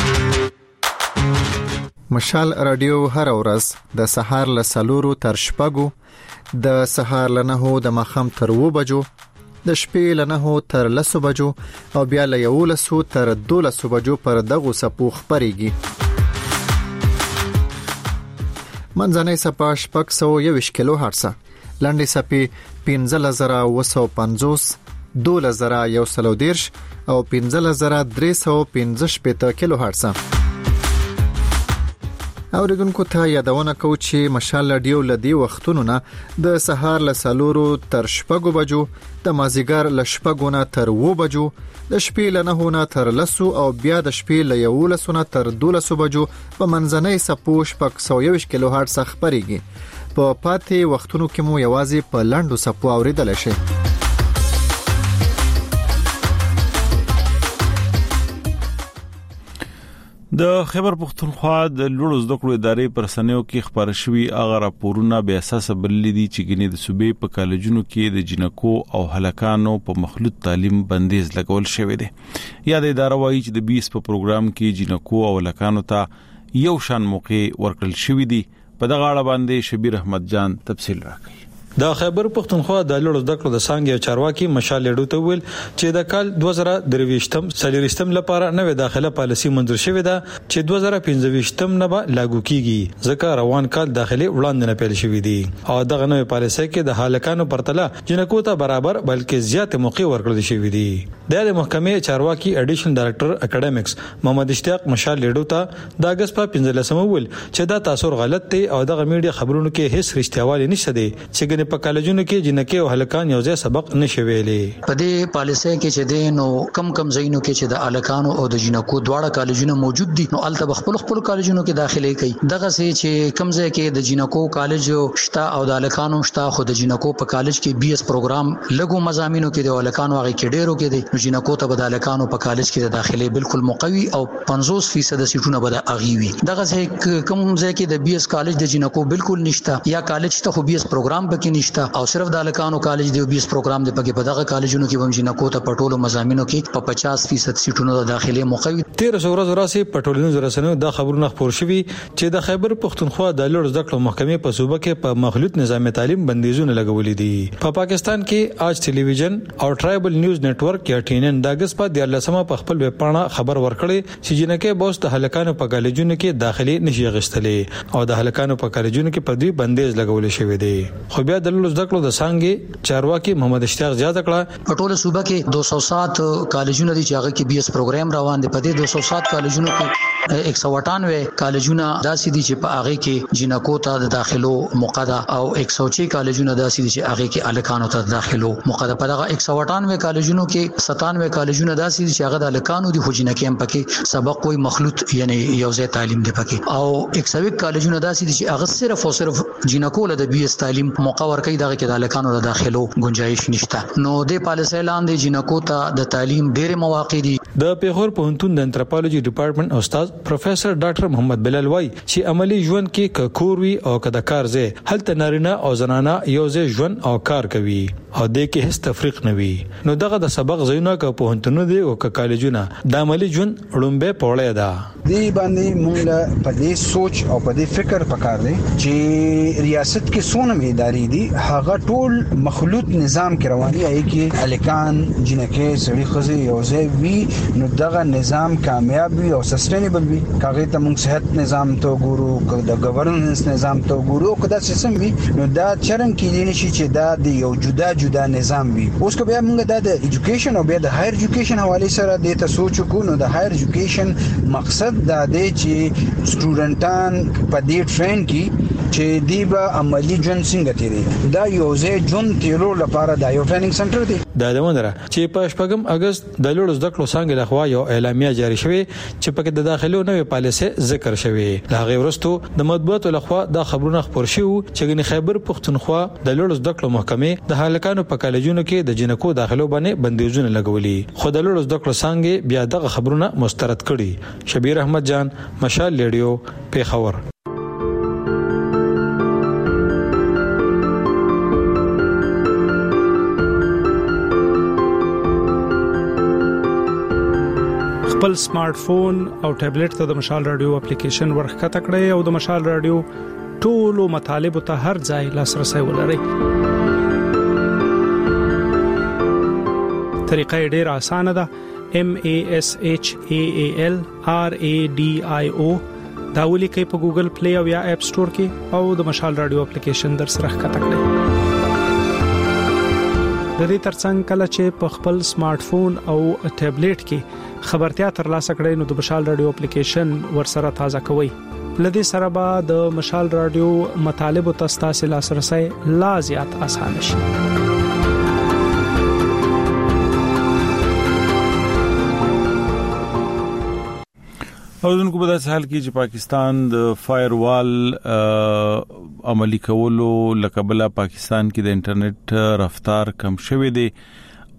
مشال رادیو هر ورځ د سهار له څلورو تر شپږو د سهار له نهو د ماښام تر اووه بجو د شپې له نهو تر لسو بجو او بیا له یولسو تر دولسو بجو پر دغو څپو خپرېږي. منځنۍ څپه شپږ سوه یوویشت کیلو هرټزه، لنډې څپې پنځلس زره اووه سوه پنځوس، دولس زره یو سل او دېرش او پنځلس زره درې سوه پنځه شپېته کیلو هرټزه. اوریدونکو ته یادونه کوو چې مشال رادیو لدی وختونو نه د سهار له څلورو تر شپږو بجو، د مازیګر له شپږو نه تر اووه بجو، د شپې له نهو نه تر لسو او بیا د شپې له یولسو نه تر دولسو بجو په منځنۍ څپو شپږ سوه یوویشت کیلو هرټز خپرېږي. په پاتې وختونو کې مو یوازې په لنډو څپو اوریدلی شئ. د خیبر پختونخوا د لوړو زده کړو ادارې پر سنیو کې خبر شوی اغه راپورونه به اساس بللی دي چې ګنې د صوبې په کالجونو کې د جنکو او هلکانو په مخلوط تعلیم بندیز لګول شوی دی. یا د اداره وایي چې د بیس په پروګرام کې جنکو او هلکانو ته یو شان موقع ورکړل شوی دی. په دغه اړه باندې شبیر احمد جان تفصیل راکړي. د خیبر پختونخوا د لوړو زده کړو د څانګې چارواکي مشال لیډو ته ویل چې د کال دوه زره درویشتم سلیریستم لپاره نوې داخله پالیسي منظور شوې ده چې دوه زره پنځويشتم نه به لاګو کیږي ځکه روان کال داخلي وړاندې نه پیل شوې دي او دغه نوې پالیسي کې د هالکانو پرتله جنکو ته برابر بلکې زیات موقع ورکړل شوې دي. د محکمې چارواکي اډیشنل ډایریکټر اکیډمیکس محمد اشتیاق مشال لیډو ته د اگست په پنځلسمه ویل چې دا تاثیر غلط دی او دغه میډیا خبرونو کې هیڅ رښتیاوالي نشته دي چې په کالجونو کې جنکه او هلکان یو ځای سبق نشي ویلې. په دې پالیسۍ کې چې دین او کم کم ځایونو کې چې د هلکانو او د جنکو دواړه کالجونه موجود دي نو الته خپل خپل کالجونو کې داخلي کوي. دغه سي چې کم ځای کې د جنکو کالج شته او د هلکانو شته خو د جنکو په کالج کې بي اس پروګرام لګو مضامینو کې د هلکانو هغه کې ډیرو کې دي نو جنکو ته د هلکانو په کالج کې د داخلي بالکل مقوي او پنځوس فیصد سیټونه به د اغيوي. دغه سي کم ځای کې د بي اس کالج د جنکو بالکل نشته یا کالج ته خو بي اس پروګرام پکې نشته او صرف د هلکانو کالج دی بیس پروګرام دی پکې په دغه کالجونو کې هم جنکو ته پټولو مضامینو کې په پچاس فیصد سیټونو د داخلي موقعي. تیر ورځ وراسي پټولونو رسنیو د خبرونه خبر شوي چې د خیبر پختونخوا د لوړ زده کړو محکمې په صوبه کې په مخلوط نظام تعلیم بندیزونه لګولې دي. په پاکستان کې آج ټلویزیون او ټرایبل نیوز نتورک یا ټي ان ان د اگست په دیارلسمه په خپل ویب پاڼه خبر ورکړی چې جنکه بوس د هلکانو په کالجونو کې داخلي نشي غشتلې او د هلکانو په کالجونو کې په دوی بندیز لګول شوی دی. خو بیا د لوړ زده کړو د څنګه چارواکي محمد اشتیاق زیاته کړه په ټوله صوبه کې دوه سوه سات کالجونه دي چې هغه کې بي اس پروګرام روان دي. په دې دوه سوه سات کالجونو کې ایک سو اٹھانوے کالجونه داسې دي چې په هغه کې جنکو ته د داخلو موقع ده او ایک سو چھ کالجونه داسې دي چې هغه کې الکانو ته د داخلو موقع ده. په دغه ایک سو اٹھانوے کالجونو کې ستانوے کالجونه داسې دي چې هغه د الکانو دي خو جنکې هم پکې سبق کوئی مخلوط یعنی یو ځای تعلیم دی پکې او ایک سو یک کالجونه داسې دي چې هغه صرف او صرف جنکو له د بي اس تعلیم موقع ورکړي دغه کې د الکانو د داخلو گنجائش نشته. نو د پالیسۍ لاندې جنکو ته د تعلیم ډېر مواقع دي. د پیښور پوهنتون د انتروپولوژي ډپارټمنټ استاد پروفیسور ډاکټر محمد بلال وای چې عملی ژوند کې ککور وی او کده کار ځای هلته نارینه او زنانه یو ځای ژوند او کار کوي او د کې هیڅ تفریق نه وي. نو دغه د سبق ځایونه ک پوهنتونونه دي او ک کالجونه د عملی ژوند لومبه پوړې ده. دی باندې موږ په دې سوچ او په دې فکر پکار دی چې ریاست کې څونه ادارې دي هغه ټول مخلوط نظام کې رواني اي کې الکان جنکه سړي خزي یو ځای وي نو دغه نظام کامیاب وي او سستینبل وي. کاغه ته موږ صحت نظام ته ګورو د گورننس نظام ته ګورو کدا سیستم وي نو دا چرن کې دي نشي چې دا د یو جدا جدا نظام وي. اوس کو بیا موږ د ایجوکیشن او بیا د هایر ایجوکیشن حواله سره د تاسو کو نو د هایر ایجوکیشن مقصد دا دی چې سټوډنټان په دې ټرین کې چې دی به عملی ژوند څنګه تیری دا یو ځای ژوند تیرو لپاره دا یو ټریننګ سنټر دی. دا د مندره چې په شپږم اگست د لوړ زده کړو څنګه لخوا یو اعلامیه جاری شوه چې پکې د داخلو نوې پالیسي ذکر شوه. لا غیر ورستو د مطبوعاتو لخوا دا خبرونه خبر شو چې غني خیبر پختونخوا د لوړ زده کړو محکمې د هلکانو په کالجونو کې د جنکو داخلو باندې بندیزونه لګولي خو د لوړ زده کړو څنګه بیا دغه خبرونه مسترد کړي. شبیر احمد جان مشال لیډیو پیښور. خپل سمارټ فون او ټابلیټ ته د مشال رادیو اپلیکیشن ورخته کړئ او د مشال رادیو ټولو مطالب ته هر ځای لاسرسي ولرئ. طریقه ډېر اسانه ده. M A S H A A L R A D I O دا ولیکئ په ګوګل پلی او یا اپ سٹور کې او د مشال رادیو اپلیکیشن در سره ښکته کړئ. د دې ترڅنګ کله چې په خپل سمارټ فون او ټابلیټ کې خبرتیا ترلاسه کړئ نو د مشال رادیو اپلیکیشن ورسره تازه کوئ. لدې سره به د مشال رادیو مطالب او تاسو لاسرسي لا زیات آسان شي. اوردونکو په داسې حال کې چې پاکستان د فایر وال عملی کولو لکبله پاکستان کې د انټرنیټ رفتار کم شوی دی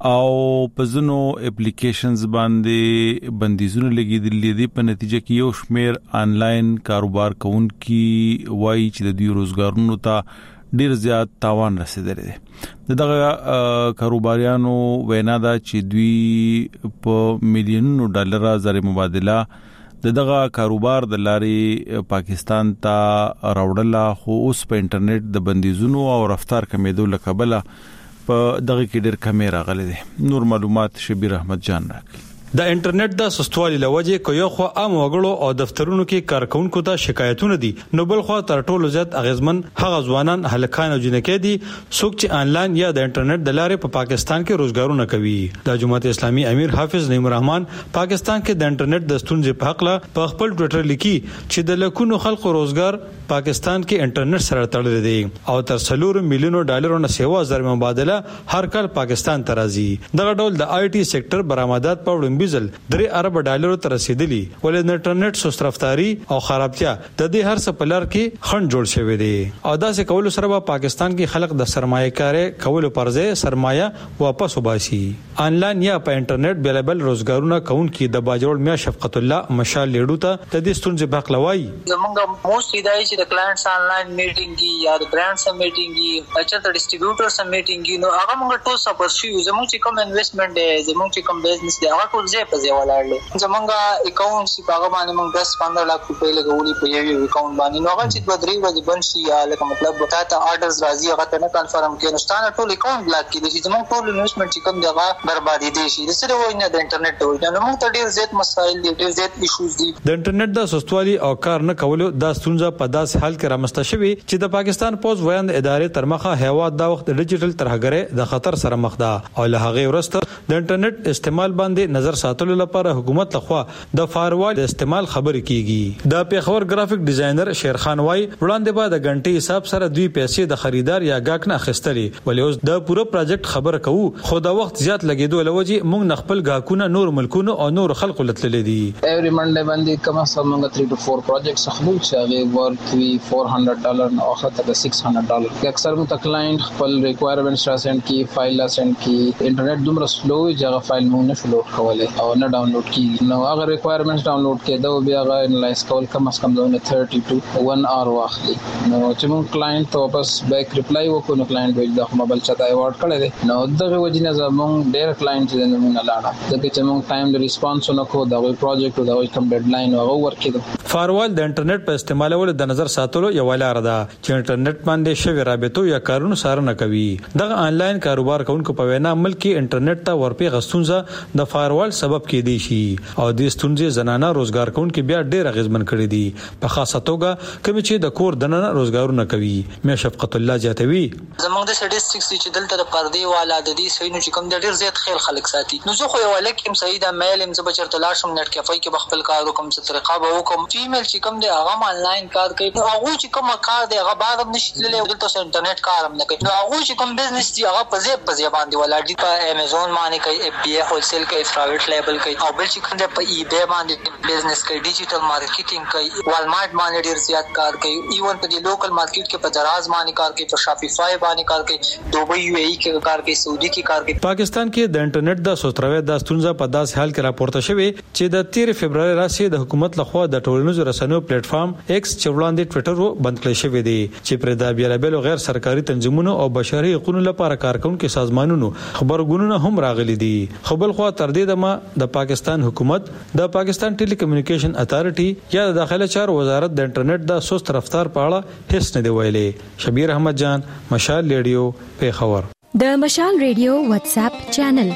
او په ځینو اپلیکیشنز باندې بندیزونه لګیدلې دي په نتیجه کې یو شمیر آنلاین کاروبار کوونکي وایي چې د دوی روزګارونو ته ډیر زیات تاوان رسیدلی دی دغه کاروباریانو وینا ده چې دوی په میلیونونو ډالر زر مبادله دغه کاروبار د لارې پاکستان ته راوړل خو اوس په انټرنیټ د بندیزونو او رفتار کمیدو لکبله په دغه کې ډېر کمې راغلي دي نور معلومات شبیر احمد جان راکړي د انټرنیټ د سستوالي لوجه کو یو خو عام وګړو او دفترونو کې کارکونکو ته شکایتونه دي نو بل خو تر ټولو زیات اغیزمن هغه ځوانان هلکان او جنکې دي څوک چې آنلاین یا د انټرنیټ د لارې په پاکستان کې روزګارونه کوي د جماعت اسلامي امیر حافظ نعیم الرحمن پاکستان کې د انټرنیټ د ستونزې په حق له په خپل ټوئیټر لیکي چې د لکونو خلکو روزګار پاکستان کې انټرنیټ سره تړلې دي او تر څلور میلیونو ډالرونو سیوا زر مبادله هر کال پاکستان ته راځي دغه ډول د آی ټي سېکټر برآمدات په وړاندې بزل درې ارب ډالرو ته رسیدلی ولې د انټرنیټ سست رفتاری او خرابتیا د دې هر څه په لار کې خنډ جوړ شوی دی او دا څه کول سره په پاکستان کې خلک د سرمایه کاري کول پرځه سرمایه واپس وباسي آنلاین یا په انټرنیټ بیلابل روزګارونه کون کې د باجوړ میا شفقت الله مشال لیډو ته د دې ستونزې بخلوي زمونږ موست دی چې د کلاینټس آنلاین میټینګ یا د برانډ سم میټینګ چې د ډسټریبیوټر سم میټینګ نو هغه موږ ټول سپورټ شو زموږ چې کوم انویسټمنٹ دی زموږ چې کوم بزنس دی هغه ټول ځای په ځای ولاړل زمونږ اکاونټ چې هغه باندې موږ دس پندرہ لک روپۍ لګولې په یو اکاونټ باندې نو هغه چې دوه درې ورځې بند شي یا لکه مطلب تا ته آرډرز راځي هغه ته نه کنفرم کړي نو ستاسو ټول اکاونټ بلاک کړي چې زموږ ټول انویسټمنٹ چې کوم دی هغه بربادي دي شي د سره وینه د انټرنیټ ته وینه نو موږ ته ډیر زیات مسایل دي ډیر زیات ایشوز دي د انټرنیټ د سستوالي او کار نه کولو د ستونزه په داس حال کې رامسته شوی چې د پاکستان پوز ویاند ادارې ترمخه هوا د وخت ډیجیټل ترهګره د خطر سره مخ ده او له هغه ورسته د انټرنیټ استعمال باندې نظر ساتلو لپاره حکومت لخوا د فایروال استعمال خبرې کیږي د پیښور گرافیک ډیزاینر شیرخان وای وړاندې به د غنټې حساب سره دوی پیسې د خریدار یا گاهک نه اخیستلې ولې اوس د پوره پروجیکټ خبره کوو خو د وخت زیات لګیدو لوجي موږ خپل گاهکونه نور ملکونه او نور خلکو لتللې دي ایوری منډه باندې کم از کم موږ تھری ټو فور پروجیکټس خپل چې هغه ورت وی فور هنډرډ ډالر او اخر ته سکس هنډرډ ډالر اکثر مو کلاینټ خپل ریکوایرمنټس را سند کی فایل سند کی انټرنیټ دومره سلو وي چې هغه فایل مو نه فلوټ کولای او نه ډاونلوډ کیږي نو هغه ریکوایرمنټس ډاونلوډ کېده بیا هغه انلایز کول کم از کم دونه تھرٹی ټو ون اور واخلي نو چې مون کلاینټ ته واپس بیک ریپلای وکړو نو کلاینټ وایي دا موبایل چاته ایوارډ کړی دی نو دغه وجینه زمون ډیر کلاینټ چې نمونه لاړه ځکه چې مون ټایم د ریسپانس نه کو دا وی پروجیکټ دا وی کوم ډیډلاین هغه ورکړو فایروال د انټرنیټ په استعمالولو د نظر ساتلو یو لار ده چې انټرنیټ باندې شوی رابطو یا کارونو سره نه کوي دغه آنلاین کاروبار کوونکو په وینا ملکی انټرنیټ ته ورپی غستونځه د فایروال سبب کې دی شي او د ستونزې زنانه روزګار کوونکو بیا ډیر غزمن کړی دي په خاصه توګه کوم چې د کور دننه روزګارونه کوي مې شفقت الله جاتوي زموږ د سټیټسټکس چې دلته د پردي والا د دې سوي نو چې کوم د ډیر زیات خیال خلک ساتي نو زه خو یو لکه سعید میل هم زه بچرته لاشم نت کیفای کې خپل کار وکم څه طریقه به وکم ایمیل چې کوم دی هغه آنلاین کار کوي نو هغه چې کوم کار دی هغه بعد هم نشي تللی دلته انټرنیټ کار هم نه کوي نو هغه چې کوم بزنس دی هغه په ځای په ځای باندې ولاړ دي په امازون باندې کوي اف بي اي هول سیل کوي پرایویټ لیبل کوي او بل چې کوم دی په ای بی باندې بزنس کوي ډیجیټل مارکیټینګ کوي والمارټ باندې ډیر زیات کار کوي ایون په دې لوکل مارکیټ کې په دراز باندې کار کوي په شاپیفای باندې کار کوي دوبۍ یو ای ای کې کار کوي سعودي کې کار کوي پاکستان کې د انټرنیټ د سوتروي د ستونزه په داس حال کې راپورته شوی چې د تیر فبرवरी راسي د حکومت لخوا د ټولنیزو رسنیو پلیټ فارم ایکس چولاندې ټوئیټر بند کړی شوی دی چې پر د بیلابل غیر سرکاري تنظیمونو او بشري حقوقو لپاره کارکونکو سازمانونو خبرګونونه هم راغلي دي خو بل خو تر دې دمه د پاکستان حکومت د پاکستان ټیلی کمیونیکیشن اتارټي یا د داخله چارو وزارت د انټرنیټ د سست رفتار په اړه هیڅ نه دی ویلي شبیر احمد جان مشال ریډیو پیښور د مشال ریډیو واتس اپ چینل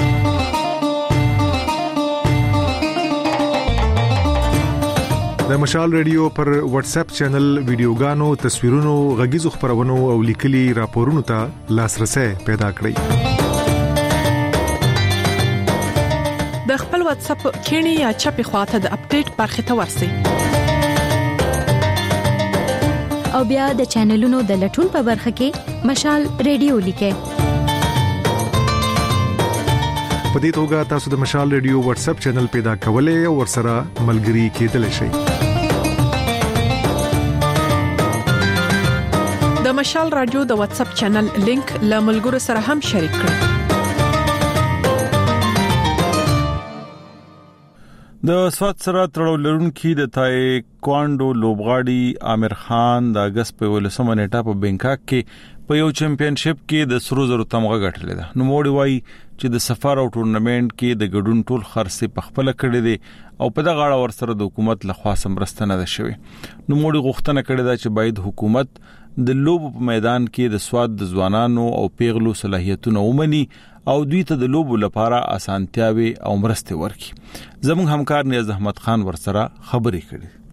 د مشال ریډیو پر واتس اپ چینل ویډیوګانو تصویرونو غږیزو خبرونو او لیکلي راپورونو ته لاسرسي پیدا کړئ د خپل واتس اپ کینی یا چپی خواته د اپډیټ برخه ته ورسئ او بیا د چینلونو د لټون په برخه کې مشال ریډیو لیکئ په دې توګه تاسو د مشال ریډیو واتس اپ چینل پیدا کولای او ورسره ملګري کېدلی شئ د مشال رادیو د واتس اپ چینل لینک له ملګرو سره هم شریک کړئ د سواد سره تړاو لرونکي د تایکوانډو لوبغاړي عامر خان د اگست په ولسمه نیټه په بینکاک کې په یو چمپیونشپ کې د سرو زرو تمغه ګټلې ده. نو موړي وایي چې د سفر او ټورنمنت کې د ګډون ټول خرڅ په خپل کړی دي او په دغه اړه ورسره د حکومت لخوا سمرسته نه ده شوی. نو موړي غوښتنه کړې ده چې باید حکومت د لوب په میدان کې د سواد د ځوانانو او پیغلو صلاحیتونه ومني او دوی ته د لوبو لپاره اسانتیاوي او مرسته ورکړي. زموږ همکار نیاز احمد خان ورسره خبرې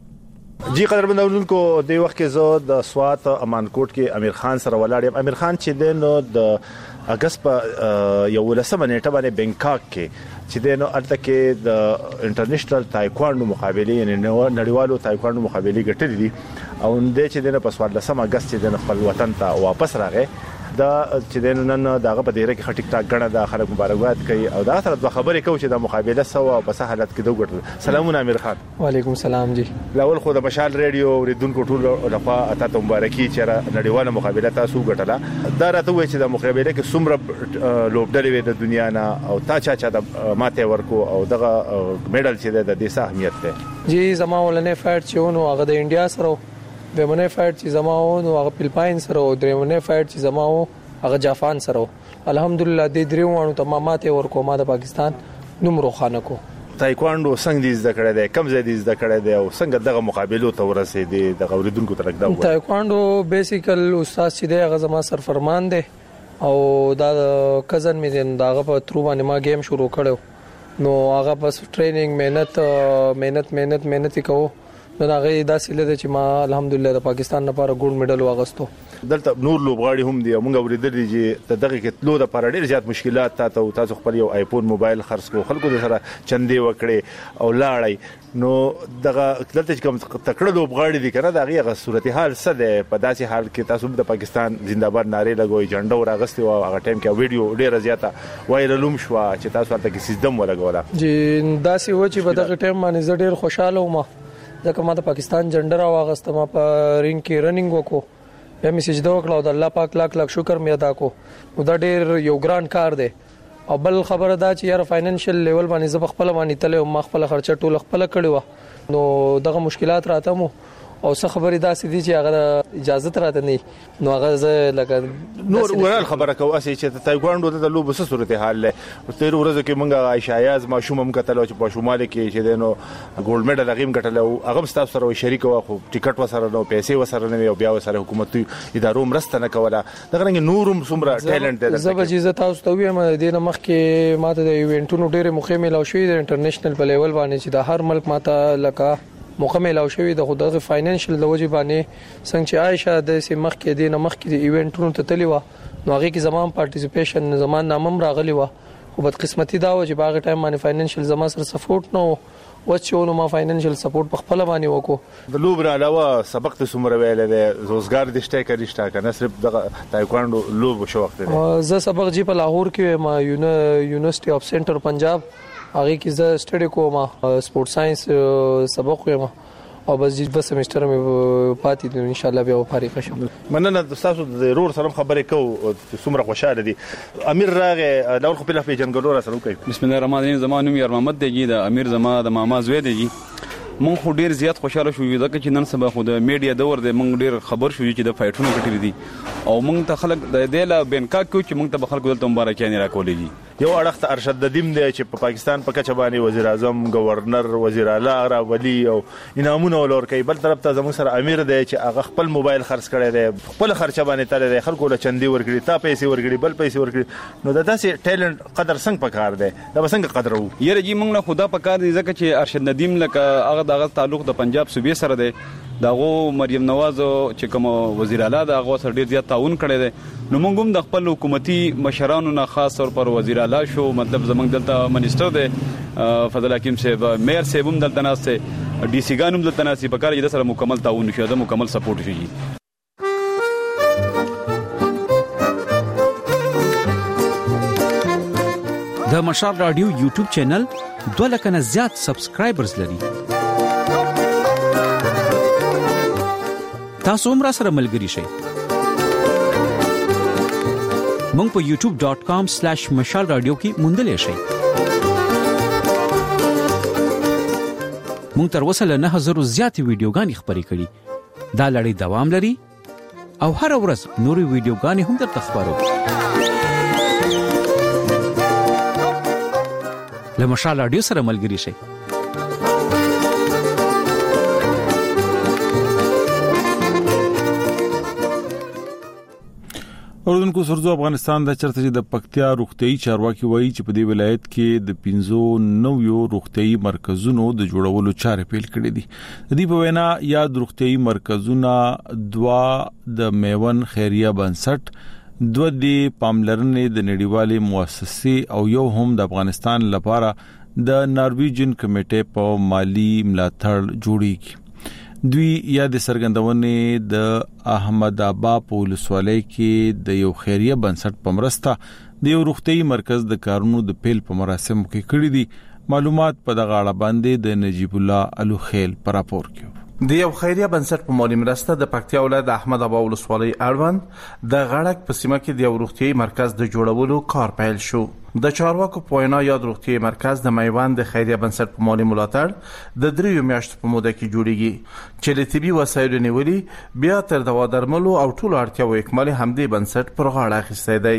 کړې. جی قدرمن اورونکو د وخت کې زه د سوات امانکوټ کې امیر خان سره ولاړ یم. امیر خان چې د نو د اگست په یو ولسمه نیټه باندې بینکاک کې چې د نو الته کې د انټرنیشنل تایکوانډو مقابله یعنی نړیوالو تایکوانډو مقابله ګټلې دي او د چې د په سواد لسمه اگست چې د خپل وطن ته واپس راغی دا چې د نن دغه په ډیره کې خټیک ټاک غنه د خلک مبارکباد کوي او دا سره د خبرې کوي چې د مقابله سو او په حالت کې دوه ګټل. سلامونه امیر خان. وعلیکم السلام. جی لاول خو د مشال ریډیو اوریدونکو ټول لخوا اته مبارکي چې نړیواله مقابله تاسو ګټله. دا راته وایي چې د مقابله کې څومره لوبډلې د دنیا نه او تا چا چا د ماته ورکو او دغه میډل چې د دې اهمیت ده. جی زما ولنه فایټ چې ونه هغه د انډیا سره د منه فایټ چې زماو نو هغه فلپاین سره او درې منه فایټ چې زماو هغه جاپان سره. الحمدلله د دریوانو تمامات ورکو ما د پاکستان نمرو خانه کو. تایکوانډو څنګه دې زده کړی دی کم ځای دې زده کړی دی او څنګه دغه مقابلو ته ورسېدې د اوریدونکو ترک دا و. تایکوانډو بیسیکل استاد چې دی هغه زما سرفرمان دی او دا کزن مې دین داغه په ترو باندې ما گیم شروع کړو نو هغه بس ټریننګ مهنت مهنت مهنت مهنت کوو نو هغه دا سیله چې ما الحمدلله د پاکستان لپاره ګولډ میډل واغستو. دلته نور لوبغاړي هم دي موږ اوریدل دي چې دغه کې تلو د پر ډیر زیات مشکلات تاسو تاسو خپل یو آیفون موبایل خرڅ کو خلکو سره چندې وکړي او لاړی نو دغه دلته کوم تکړه لوبغاړي دي کنه دغه غو صورتحال څه ده په داسې حال کې تاسو د پاکستان زنده‌باد ناره لګوي جنډه ورغستي او هغه ټایم کې ویډیو ډیره زیاته وایرلوم شو چې تاسو ته کې سیستم ولګولا. جی داسې و چې په دغه ټایم باندې زه ډیر خوشاله وم ځکه ما د پاکستان جنډه راوغسته ما په رینګ کې رننګ وکړو بیا می سجده وکړه او د الله پاک لاک لاک شکر می ادا کو. نو دا ډیر یو ګران کار دی او بل خبره دا چې یاره فاینانشل لیول باندې زه خپل باندې تل او ما خپل خرچه ټول خپل کړی و نو دغه مشکلات راته مو او څه خبرې دا سدي چې هغه اجازه تراته نه نو هغه زه لکه نور ورال خبره کوي چې تایکوانډو د لوب څه صورتحال له تیر ورځ کې مونږه عائشہ یاز ما شوم کتل چې په شمال کې چې دینو ګولډ میډل غیم ګټل او هغه ستاسو سره شریک و خو ټیکټ وسره نو پیسې وسره نه بیا وسره حکومتي ادارو مرسته نه کوله دغه رنګ نورم څومره ټیلنټ ده. زه به عزت تاسو ته وایم د دې مخ کې ماته د ایونټونو ډېر مخې ملاو شوې د انټرنیشنل په لیول باندې چې د هر ملک ماته لکه مکمل او شوی د خدای فاینانشل د وجې باندې څنګه چې عائشہ د سیمخ کې د نمخ کې د ایونټونو ته تلی و نو هغه کې زمام پارټیسیپیشن زمان نامم راغلی و خو بد قسمتي دا و چې باغ ټایم باندې فاینانشل زما سره سپورټ نو وڅونو ما فاینانشل سپورټ په خپل باندې وکړو. د لوب علاوه سبق ته سمره ویل دی روزګار د شته کړشته کنه صرف د تایکوانډو لوب شو وخت دی. زه سبق جی په لاهور کې ما یونیورسيټي اف سنټر پنجاب هغه کې زه سټډي کوم سپورت ساينس سبق کوم او بس جی په سمستر مې پاتې دي ان شاء الله بیا فارغ شم. مننه تاسو د ضرور سره خبرې کوو څومره خوشاله دي. امیر راغه ډول خپل په جنګلو را سره کوي. بسم الله الرحمن الرحیم زمانو مې محمد دی د امیر زما د ماما زوی دی. مون خو ډیر زیات خوشاله شو ځکه چې نن سبا خو د میډیا دور دی مونږ ډیر خبر شو چې د فایټونو کټری دي او مونږ ته خلک د دې لا بینکاک کو چې مونږ ته خلک دلته مبارکانه راکولې دي. یو اړخ ته ارشد دیم دی چې په پاکستان په کچه باندې وزیر اعظم گورنر وزیر اعلی را ولی او انعامونه ولور کوي بل طرف ته زموږ سره امیر دی چې هغه خپل موبایل خرڅ کړی دی خپل خرچه باندې تل دی خلکو له چندي ورګړي تا پیسې ورګړي بل پیسې ورګړي نو دا داسې ټیلنټ قدر څنګه پکار دی دا څنګه قدر وو. یره جی مونږ نه خدا پکار دی ځکه چې ارشد ندیم لکه هغه دغه تعلق د پنجاب صوبې سره دی داغو مریم نواز چې کوم وزیر اعلی دغه سره ډیر زیات تعاون کړی دی نو موږ هم د خپل حکومتي مشرانو نه خاص طور پر وزیر اعلی شو مطلب زمنګ دلته منیسټر دی فضل حکیم صاحب میر صاحب هم دلته ناسته ډي سي ګان هم دلته ناسي په کار چې سره مکمل تعاون شي دا مکمل سپورټ شي. د مشال رادیو یوټیوب چینل دوه لک نه زیات سبسکرایبرز لري. تاسو هم را سره ملګري شئ. مونږ په یوټیوب ډاٹ کام سلیش مشال رادیو کې موندلې شئ. مونږ تر اوسه له نه هزار زیاتې ویډیوګانې خبرې کړي. دا لړۍ دوام لري او هر ورځ نورې ویډیوګانې هم درته خبرو. له مشال رادیو سره ملګري شئ. اوردونکو سرزو افغانستان د چرته د پکتیا روغتيایي چارواکي وایي چې په دې ولایت کې د پنځو نویو روغتيایي مرکزونو د جوړولو چارې پیل کړې دي. د دې په وینا یاد روغتيایي مرکزونه دوا د میون خیریه بنسټ، دوه د پاملرنې د نړیوالې مؤسسې او یو هم د افغانستان لپاره د نارویجن کمیټې په مالی ملاتړ جوړیږي. دوی یا د سرګندونې د احمد آباد په ولسوالۍ کې د یو خیریه بنسټ په مرسته د یو روغتيایي مرکز د کارونو د پیل په مراسمو کې کړی دي. معلومات په دغه اړه باندې د نجیب الله الوخیل پر راپور کې. د یو خیریه بنسټ په مالی مرسته د پکتیا ولایت د احمد آباد ولسوالۍ اړوند د غړک په سیمه کې د یو روغتيایي مرکز د جوړولو کار پیل شو. د چارواکو په وینا یاد روغتيایي مرکز د میوند د خیریه بنسټ په مالی ملاتړ د دریو میاشتو په موده کې جوړیږي چې له طبي وسایلو نیولې بیا تر دوا درملو او ټولو اړتیاو اکمالي همدې بنسټ پر غاړه اخیستی دی.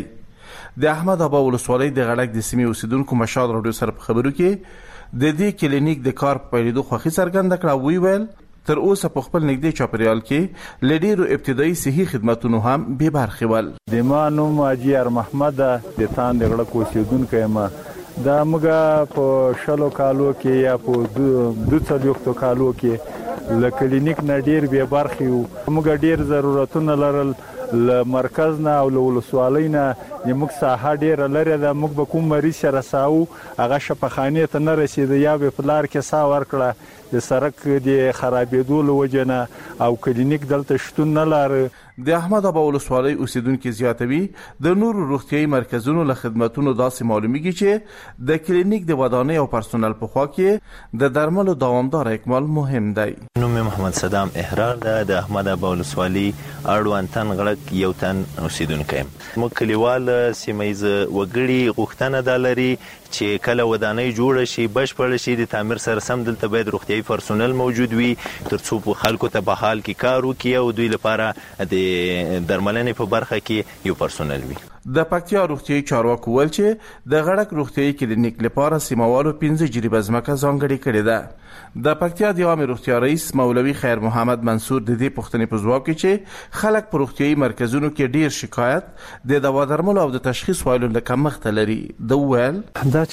د احمد آباد ولسوالۍ د غړک د سیمې اوسیدونکو مشال رادیو سره په خبرو کې د دې کلینیک د کار په پیلېدو خوښي څرګنده کړه. وی ویل تر اوسه په خپل نږدې چاپریال کې لډیرو ابتدایي صحي خدماتونو هم به برخه ول. د ما نوم حاجی ار محمد د تان د غړ کوسیدونکو ما دا موږ په شلو کالو کې یا په دوه څلوختو کالو کې ل کلینیک نه ډیر به برخه یو. موږ ډیر ضرورتونه لرل ل مرکز نه او ل ولسوالۍ نه موږ ساحه ډیر لري دا موږ به کوم مریض سره ساو هغه شفاخانه ته نه رسید یا به پلار کې سا ورکړه د سرک د خرابېدو لوجنه او کلینیک دلته شتون نه لري. د احمد آباد ولسوالۍ اوسیدونکو زیاتوي د نور روغتيایي مرکزونو له خدماتونو داسې معلومیږي چې د کلینیک د ودانۍ او پرسونل په خوا کې د درملو دوامدار اکمال مهم دی. نوم محمد صدام احرار ده د احمد آباد ولسوالۍ اړوند تن غړک یو تن اوسیدونکو مو کلیوال سیمایز وګړي غوښتنه د لري چې کله ودانۍ جوړ شي بشپړ شي د تعمیر سره سم دلته باید روغتيایي پرسونل موجود وي ترڅو په خلکو ته به حال کې کار وکړي او دوی لپاره د درملنې په برخه کې یو پرسونل وي. د پکتیا روغتيایي چارواکو ول چې د غړک روغتيایي کلینیک لپاره سیموالو پنځه جریبه ځمکه ځانګړې کړې ده. د پکتیا د عامه روغتیا رئیس مولوي خیر محمد منصور د دې پوښتنې په ځواب کې چې خلک په روغتيایي مرکزونو کې ډیر شکایت د دوا درملو او د تشخیص وایلو له کمښت لري. د ویل دا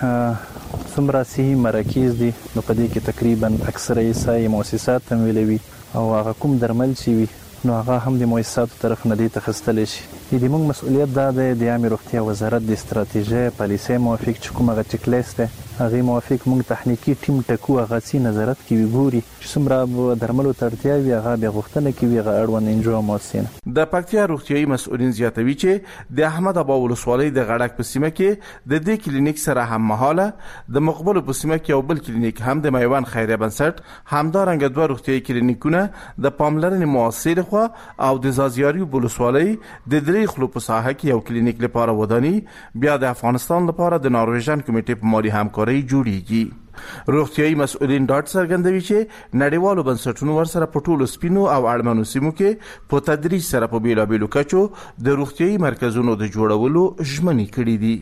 چې څومره صحي مراکز دي نو په دې کې تقریبا اکثره یې صحي مؤسسات تمویلوي او هغه کوم درمل چې وي نو هغه هم د مؤسساتو طرف نه دي تخصصل شي. د موږ مسؤلیت دا ده د عامه روغتیا وزارت د استراتیژي پالیسي موافق چې کومه چک لیست ده هغه موافق موږ تخنیکی ټیم ټکو هغه سي نظارت کوي ګوري چې څومره درملو ترتیب وي هغه به غوښتنه کوي هغه اړوند انجو موسین. د پکتیا روغتيایي مسؤلین زیاتوي چې د احمد آباد ولسوالۍ د غړک په سیمه کې د دې کلینیک سره هم مهاله د مقبل په سیمه کې یو بل کلینیک هم د میوان خیریه بنسټ همدارنګه دوه روغتيایي کلینیکونه د پاملرنې مؤسسې لخوا او د زازیاري ولسوالۍ د درې خلو په ساحه کې یو کلینیک لپاره وداني بیا د افغانستان لپاره د نارویژن کمیټې په مالي همکاري جوړیږي. روغتيایي مسؤلین ډاټ څرګندوي چې نړیوالو بنسټونو ورسره په ټولو سپینو او اړمنو سیمو کې په تدریج سره په بیلابیلو کچو د روغتيایي مرکزونو د جوړولو ژمنې کړې دي.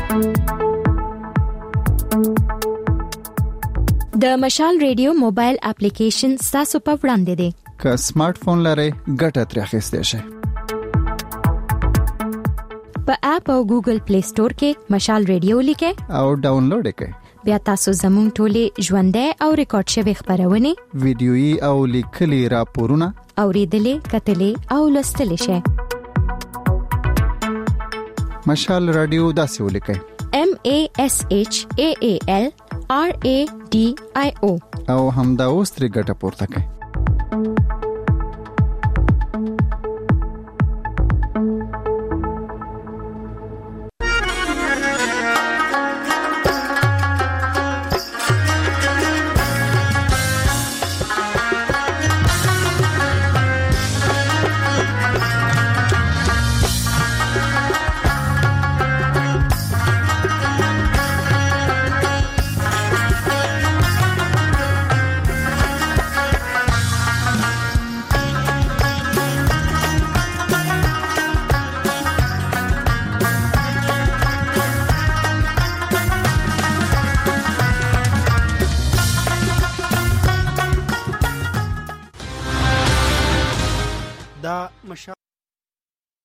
د مشال ریډیو موبایل اپلیکیشن تاسو په وړاندې دی. که سمارټ فون لرئ ګټه ترې اخیستئ شئ. په اپ او ګوګل پلی سٹور کې مشال ریډیو لیکئ او ډاونلوډ کړئ. بیا تاسو زموږ ټولې ژوندۍ او ریکارډ شوی خبرونه ویډیويي او لیکلي راپورونه اوریدلې کتلې او لوستلې شئ. مشال رادیو داسې ولیکئ M A S H A A L R A D I O او همدا اوس ترې ګټه پورته کړئ.